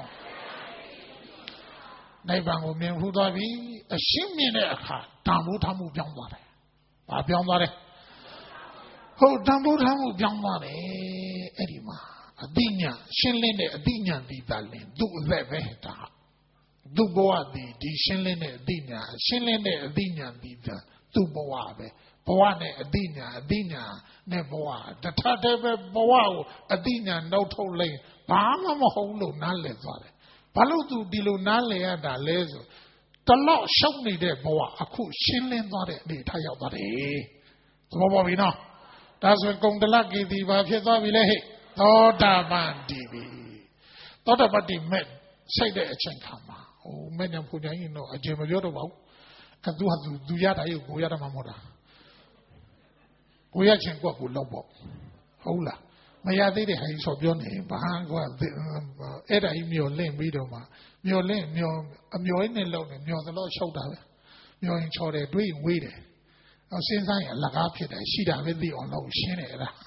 နိဗ္ဗာန်ကိုမြင်ဖူးသွားပြီအရှင်းမြင်တဲ့အခါတန်ဖိုးထားမှုပြောင်းသွားတယ်ဘာပြောင်းသွားလဲဟုတ်တန်ဖိုးထားမှုပြောင်းသွားတယ်အဲ့ဒီမှာအတိညာရှင်းလင်းတဲ့အတိညာဒီတာလင်သူ့အသက်ပဲဒါသူ့ဘဝဒီဒီရှင်းလင်းတဲ့အတိညာရှင်းလင်းတဲ့အတိညာဒီတာသူ့ဘဝပဲဘဝနဲ့အတိညာအတိညာနဲ့ဘဝတထတဲ့ပဲဘဝကိုအတိညာနှုတ်ထုတ်လိုက်ဘာမှမဟုတ်လို့နားလည်သွားတယ်ဘာလို့သူဒီလိုနားလည်ရတာလဲဆိုတလောက်ရှုပ်နေတဲ့ဘဝအခုရှင်းလင်းသွားတဲ့အနေထားရောက်သွားတယ်သဘောပေါက်ပြီနော်ဒါဆိုကုံတလကေတီဘာဖြစ်သွားပြီလဲဟဲ့သောတာပန်တည်ပြီသောတာပတ္တိမဲ့စိတ်တဲ့အချိန်ခါမှာဟိုမဲ့ညာဖူညာရင်တော့အကျေမပြောတော့ပါဘူးအဲသူဟာသူသူရတာရုပ်ကိုရတာမှမဟုတ်တာကိုရချင်းကွက်ကိုလောက်ပေါ့ဟုတ်လားမရသေးတဲ့ဟာကြီးဆိုပြောနေဘာကွာအဲ့ဒါကြီးမျောလင့်ပြီးတော့မှမျောလင့်မျောအမျောရင်းနဲ့လောက်နေမျောသလို့ရှုပ်တာပဲမျောရင်ချော်တယ်တွေးရင်ဝေးတယ်အော်စဉ်းစားရင်အလကားဖြစ်တယ်ရှိတာပဲသိအောင်လို့ရှင်းတယ်အဲ့ဒါ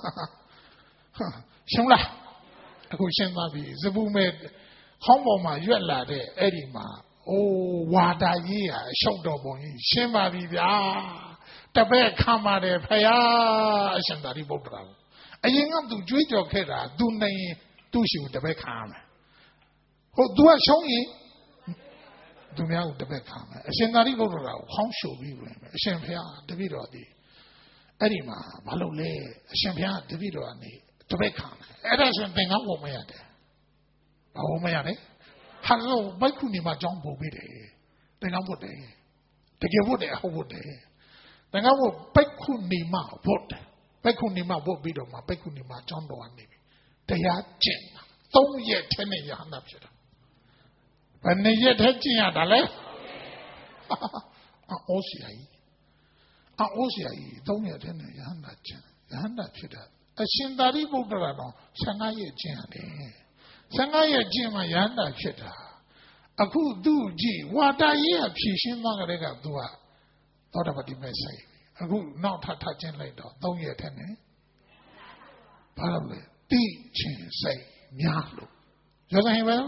ရှင်းလားအခုရှင်းသွားပြီစပူမဲ့ခေါင်းပေါ်မှာရွက်လာတဲ့အဲ့ဒီမှာအိုးဝါတာကြီးอ่ะရှုပ်တော်ပုံကြီးရှင်းပါပြီဗျာတပည့်ခံပါတယ်ဖယားအရှင်သာရိပုတ္တရာအရင်ကသူကြွေးကြော်ခဲ့တာသူနေသူ့ရှိကိုတပည့်ခံရမယ်ဟုတ်သူကရှုံးရင်သူများကိုတပည့်ခံမယ်အရှင်သာရိပုတ္တရာကိုခေါင်းရှုပ်ပြီးဝင်မယ်အရှင်ဖယားတပည့်တော်ဒီအဲ့ဒီမှာမလုပ်လဲအရှင်ဖယားတပည့်တော်ကနေတပည့်ခံတယ်အဲ့ဒါဆိုရင်သင်္ကန်းဝုံမရတယ်ဘာဝုံမရလဲဟာလို့ဘိက္ခုနီမှာကြောင်းပို့ပြီးတယ်သင်္ကန်းဝတ်တယ်တကယ်ဝတ်တယ်ဟုတ်ဝတ်တယ်သင်္ကန်းဝတ်ဘိက္ခုနီမှာဝတ်တယ်ဘိက္ခုနီမှာဝတ်ပြီးတော့မှဘိက္ခုနီမှာကြောင်းတော်ကနေပြီတရားကျင့်တာသုံးရက်ထဲနဲ့ရဟန္တာဖြစ်တာဘယ်နှစ်ရက်ထဲကျင့်ရတာလဲအော်စီအိုင်အော်စီအိုင်သုံးရက်ထဲနဲ့ရဟန္တာကျင့်ရဟန္တာဖြစ်တာအရှင်သာရိပုတ္တရာတော်ဆယ်ငါးရက်ကျင့်ရတယ်ဆယ်ငါးရက်ကျင့်မှရဟန္တာဖြစ်တာအခုသူ့ကြည့်ဝါတာရေးကဖြည့်ရှင်းသွားကြတဲ့ကသူကသောတာပတိမဲ့ဆိုင်အခုနောက်ထပ်ထပ်ကျင့်လိုက်တော့သုံးရက်ထဲနဲ့ဘာလို့လဲတိချင်းစိတ်များလို့ပြောစမ်းဟင်ပဲ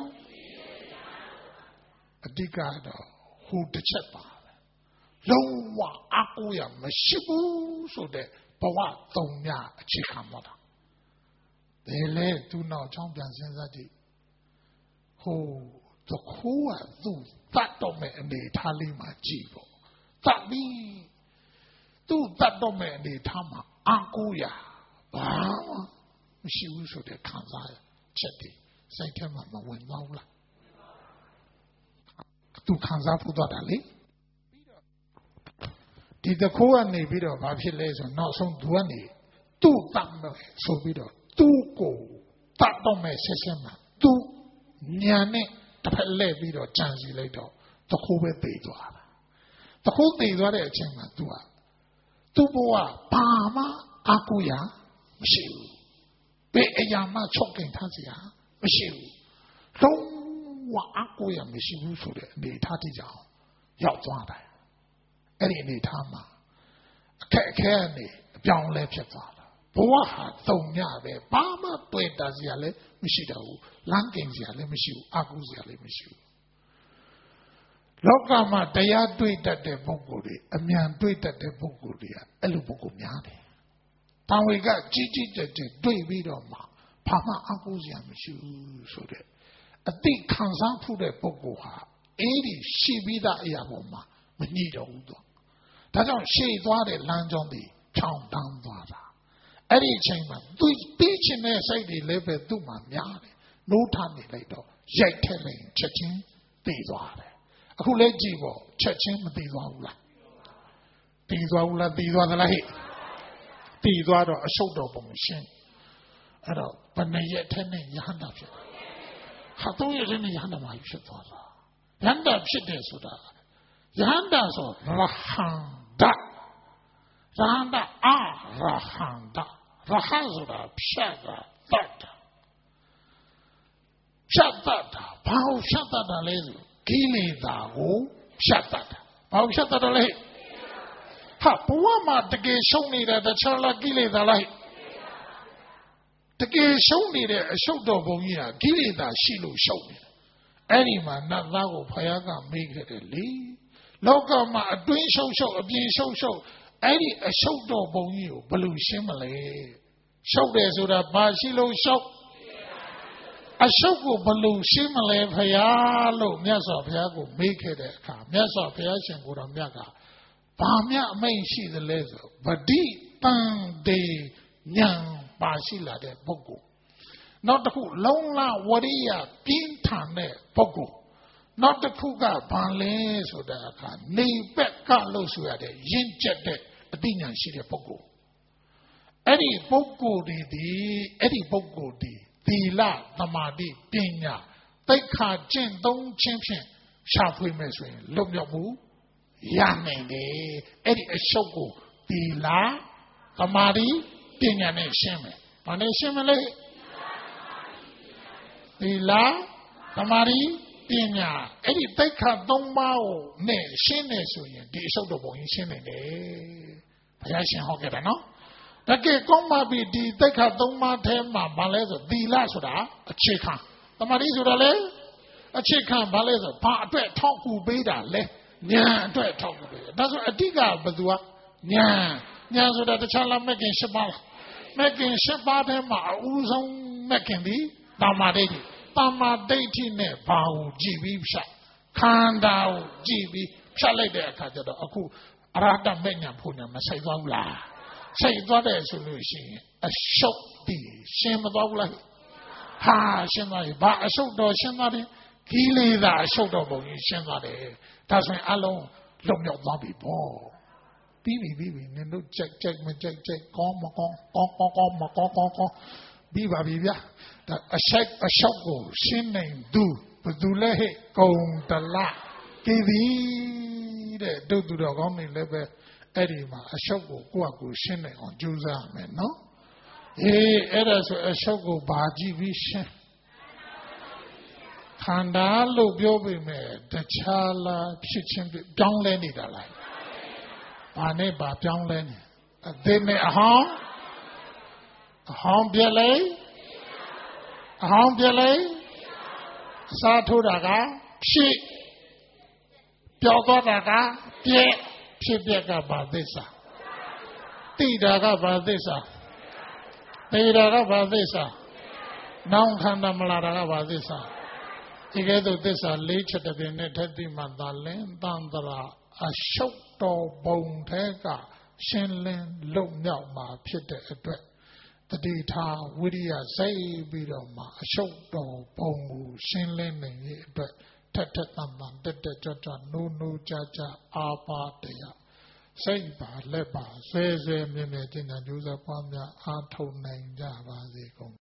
အတိကတော့ဟိုတစ်ချက်ပါပဲလုံးဝအကူရမရှိဘူးဆိုတဲ့ဘဝသုံးညအခြေခံတော့တာဘယ်လဲသူနောက်ချောင်းပြန်စဉ်းစားကြည့်ဟိုသခိုးကသူ့တတ်တော့မဲ့အနေထားလေးမှာကြည့်ပေါ့တတ်ပြီးသူ့တတ်တော့မဲ့အနေထားမှာအကူရဘာမှမရှိဘူးဆိုတဲ့ခံစားချက်တွေစိတ်ထဲမှာမဝင်တော့ဘူးလားသူခံစားဖို့တော့တာလေဒီတခိုးကနေပြီးတော့ဘာဖြစ်လဲဆိုနောက်ဆုံးသူကနေသူ့တတ်မဲ့ဆိုပြီးတော့သူ့ကိုတတ်တော့မဲ့ဆက်ဆက်မှာသူ့ညာနဲ့တစ်ဖက်လှည့်ပြီးတော့ကြံစီလိုက်တော့တခိုးပဲသိသွားတာတခိုးသိသွားတဲ့အချိန်မှာသူကသူ့ဘဝဘာမှအကူရမရှိဘူးဘယ်အရာမှချုပ်ကင်ထားစရာမရှိဘူးလုံးဝအကူရမရှိဘူးဆိုတဲ့အနေထားတိကြောင်ရောက်သွားတယ်အဲ့ဒီအနေထားမှာအခက်အခဲနဲ့အပြောင်းလဲဖြစ်သွားတာဘဘဝဟာသုံးညပဲဘာမှတွေ့တာစရာလည်းမရှိတော့ဘူးလမ်းကင်စရာလည်းမရှိဘူးအကုစရာလည်းမရှိဘူးလောကမှာတရားတွေ့တတ်တဲ့ပုဂ္ဂိုလ်တွေအမြန်တွေ့တတ်တဲ့ပုဂ္ဂိုလ်တွေကအဲ့လိုပုဂ္ဂိုလ်များတယ်။တန်ဝေကကြီးကြီးကျယ်ကျယ်တွေ့ပြီးတော့မှဘာမှအကုစရာမရှိဘူးဆိုတဲ့အတိခံစားမှုတဲ့ပုဂ္ဂိုလ်ဟာအဲ့ဒီရှိပြီးသားအရာပေါ်မှာမညှိတော့ဘူးတော့။ဒါကြောင့်ရှေ့သွားတဲ့လမ်းကြောင်းတွေဖြောင်းတန်းသွားတာ။အဲ့ဒီအချိန်မှာသူပြီးချင်တဲ့စိတ်တွေလည်းပဲသူ့မှာများတယ်။နိုးထနေလိုက်တော့ရိုက်ထက်လိုက်ချက်ချင်းသိသွားတယ်။အခုလဲကြည့်ပေါ့ချက်ချင်းမသိသွားဘူးလားသိသွားဘူးလားသိသွားသလားဟဲ့သိသွားတော့အရှုပ်တော်ပုံရှင်းအဲ့တော့ဘယ်နှရက်ထဲနဲ့ရဟန္တာဖြစ်ဟာတော့ရတဲ့ရဟန္တာမှာဖြစ်သွားတာရဟန္တာဖြစ်တယ်ဆိုတာရဟန္တာဆိုရဟန္တာရဟန္တာအာရဟန္တာရဟန္ဆိုတာဖြတ်တာတတ်တာဖြတ်တတ်တာဘာလို့ဖြတ်တတ်တာလဲဆိုကိလေသာကိုဖြတ်တတ်တာဘာလို့ဖြတ်တတ်တယ်လဲဟာဘဝမှာတကယ်ရှုံးနေတဲ့တခြားလားကိလေသာလားတကယ်ရှုံးနေတဲ့အရှုပ်တော်ဘုံကြီးဟာကိလေသာရှိလို့ရှုံးနေတယ်အဲ့ဒီမှာနတ်သားကိုဖယားကမေးခဲ့တယ်လေလောကမှာအတွင်းရှုပ်ရှုပ်အပြင်ရှုပ်ရှုပ်အဲ့ဒီအရှုပ်တော်ဘုံကြီးကိုဘယ်လိုရှင်းမလဲရှုပ်တယ်ဆိုတာဘာရှိလို့ရှုပ်အရှုပ်ကိုဘယ်လိုရှင်းမလဲဖယားလို့မြတ်စွာဘုရားကိုမေးခဲ့တဲ့အခါမြတ်စွာဘုရားရှင်ကိုယ်တော်မြတ်ကဘာမြတ်အမိန့်ရှိသလဲဆိုဗဒိတံတေဉာဏ်ပါရှိလာတဲ့ပုဂ္ဂိုလ်နောက်တစ်ခုလုံလဝရိယပြင်းထန်တဲ့ပုဂ္ဂိုလ်နောက်တစ်ခုကဘာလဲဆိုတဲ့အခါနေပက်ကလို့ဆိုရတဲ့ရင့်ကျက်တဲ့အသိဉာဏ်ရှိတဲ့ပုဂ္ဂိုလ်အဲ့ဒီပုဂ္ဂိုလ်တွေဒီအဲ့ဒီပုဂ္ဂိုလ်ဒီသီလသမာဓိပညာတိတ်ခါကျင့်သုံးခြင်းဖြင့်ရှာဖွေမယ်ဆိုရင်လွတ်မြောက်မှုရနိုင်တယ်အဲ့ဒီအရှုပ်ကိုသီလသမာဓိပညာနဲ့ရှင်းမယ်ဘာနဲ့ရှင်းမလဲသီလသမာဓိပညာအဲ့ဒီတိတ်ခါသုံးပါးကိုနဲ့ရှင်းနေဆိုရင်ဒီအရှုပ်တော်ပုံကြီးရှင်းနိုင်တယ်ဘုရားရှင်ဟောခဲ့တာနော်တကယ်ကောင်းပါပြီဒီတိတ်ခါသုံးပါးထဲမှာဘာလဲဆိုသီလဆိုတာအခြေခံသမာဓိဆိုတာလေအခြေခံဘာလဲဆိုဘာအတွက်ထောက်ကူပေးတာလဲဉာဏ်အတွက်ထောက်ကူပေးတယ်ဒါဆိုအတိကဘယ်သူကဉာဏ်ဉာဏ်ဆိုတာတခြားလားမက်ကင်၈ပါးလားမက်ကင်၈ပါးထဲမှာအဦးဆုံးမက်ကင်ဒီတမ္မာဒိဋ္ဌိတမ္မာဒိဋ္ဌိနဲ့ဘာကိုကြည်ပြီးဖြတ်ခန္ဓာကိုကြည်ပြီးဖြတ်လိုက်တဲ့အခါကျတော့အခုအရဟတမေညာဖို့ညာမဆိုင်သွားဘူးလားဆိုင်သွားတယ်ဆိုလို့ရှိရင်အရှုပ်တည်ရှင်းမသွားဘူးလားဟာရှင်းသွားပြီဘာအရှုပ်တော်ရှင်းသွားတယ်ကိလေသာအရှုပ်တော်ပုံကြီးရှင်းသွားတယ်ဒါဆိုရင်အလုံးလုံမြောက်သွားပြီပေါ့ပြီးပြီပြီးပြီနင်တို့ကြိုက်ကြိုက်မကြိုက်ကြိုက်ကောင်းမကောင်းကောင်းကောင်းကောင်းမကောင်းကောင်းကောင်းပြီးပါပြီဗျာဒါအရှက်အရှောက်ကိုရှင်းနိုင်သူဘယ်သူလဲဟဲ့ကုံတလကိပြီတဲ့ဒုသူတော်ကောင်းနေလည်းပဲအဲ့ဒီမှာအရှုပ်ကိုကိုယ့်အကူရှင်းနိုင်အောင်ကြိုးစားမယ်နော်အေးအဲ့ဒါဆိုအရှုပ်ကိုဘာကြည့်ပြီးရှင်းခန္ဓာလို့ပြောပေမဲ့တခြားလားဖြစ်ချင်းပြောင်းလဲနေတာလားဘာနဲ့ဘာပြောင်းလဲနေအသေးနဲ့အဟောင်းအဟောင်းပြလေအဟောင်းပြလေစားထိုးတာကဖြစ်ပြောက်သွားတာကပြက်ဖြစ်ပြက်ကဘာသစ္စာတိတာကဘာသစ္စာသေတာကဘာသစ္စာနောင်ခန္ဓာမလာတာကဘာသစ္စာဒီကဲ့သို့သစ္စာလေးချက်တည်းနဲ့ထက်တိမှသာလင်တန်တရာအရှုပ်တော်ဘုံထဲကရှင်းလင်းလုံမြောက်မှာဖြစ်တဲ့အတွက်တတိထားဝိရိယစိတ်ပြီးတော့မှအရှုပ်တော်ဘုံကိုရှင်းလင်းနိုင်ရဲ့အတွက်ထက်ထက်တန်တန်တက်တက်ကြွကြွနိုးနိုးကြကြအာပါတရားစိတ်ပါလက်ပါဆွဲဆွဲမြဲမြဲကျင့်ကြံကြိုးစားပွားများအားထုတ်နိုင်ကြပါစေကုန်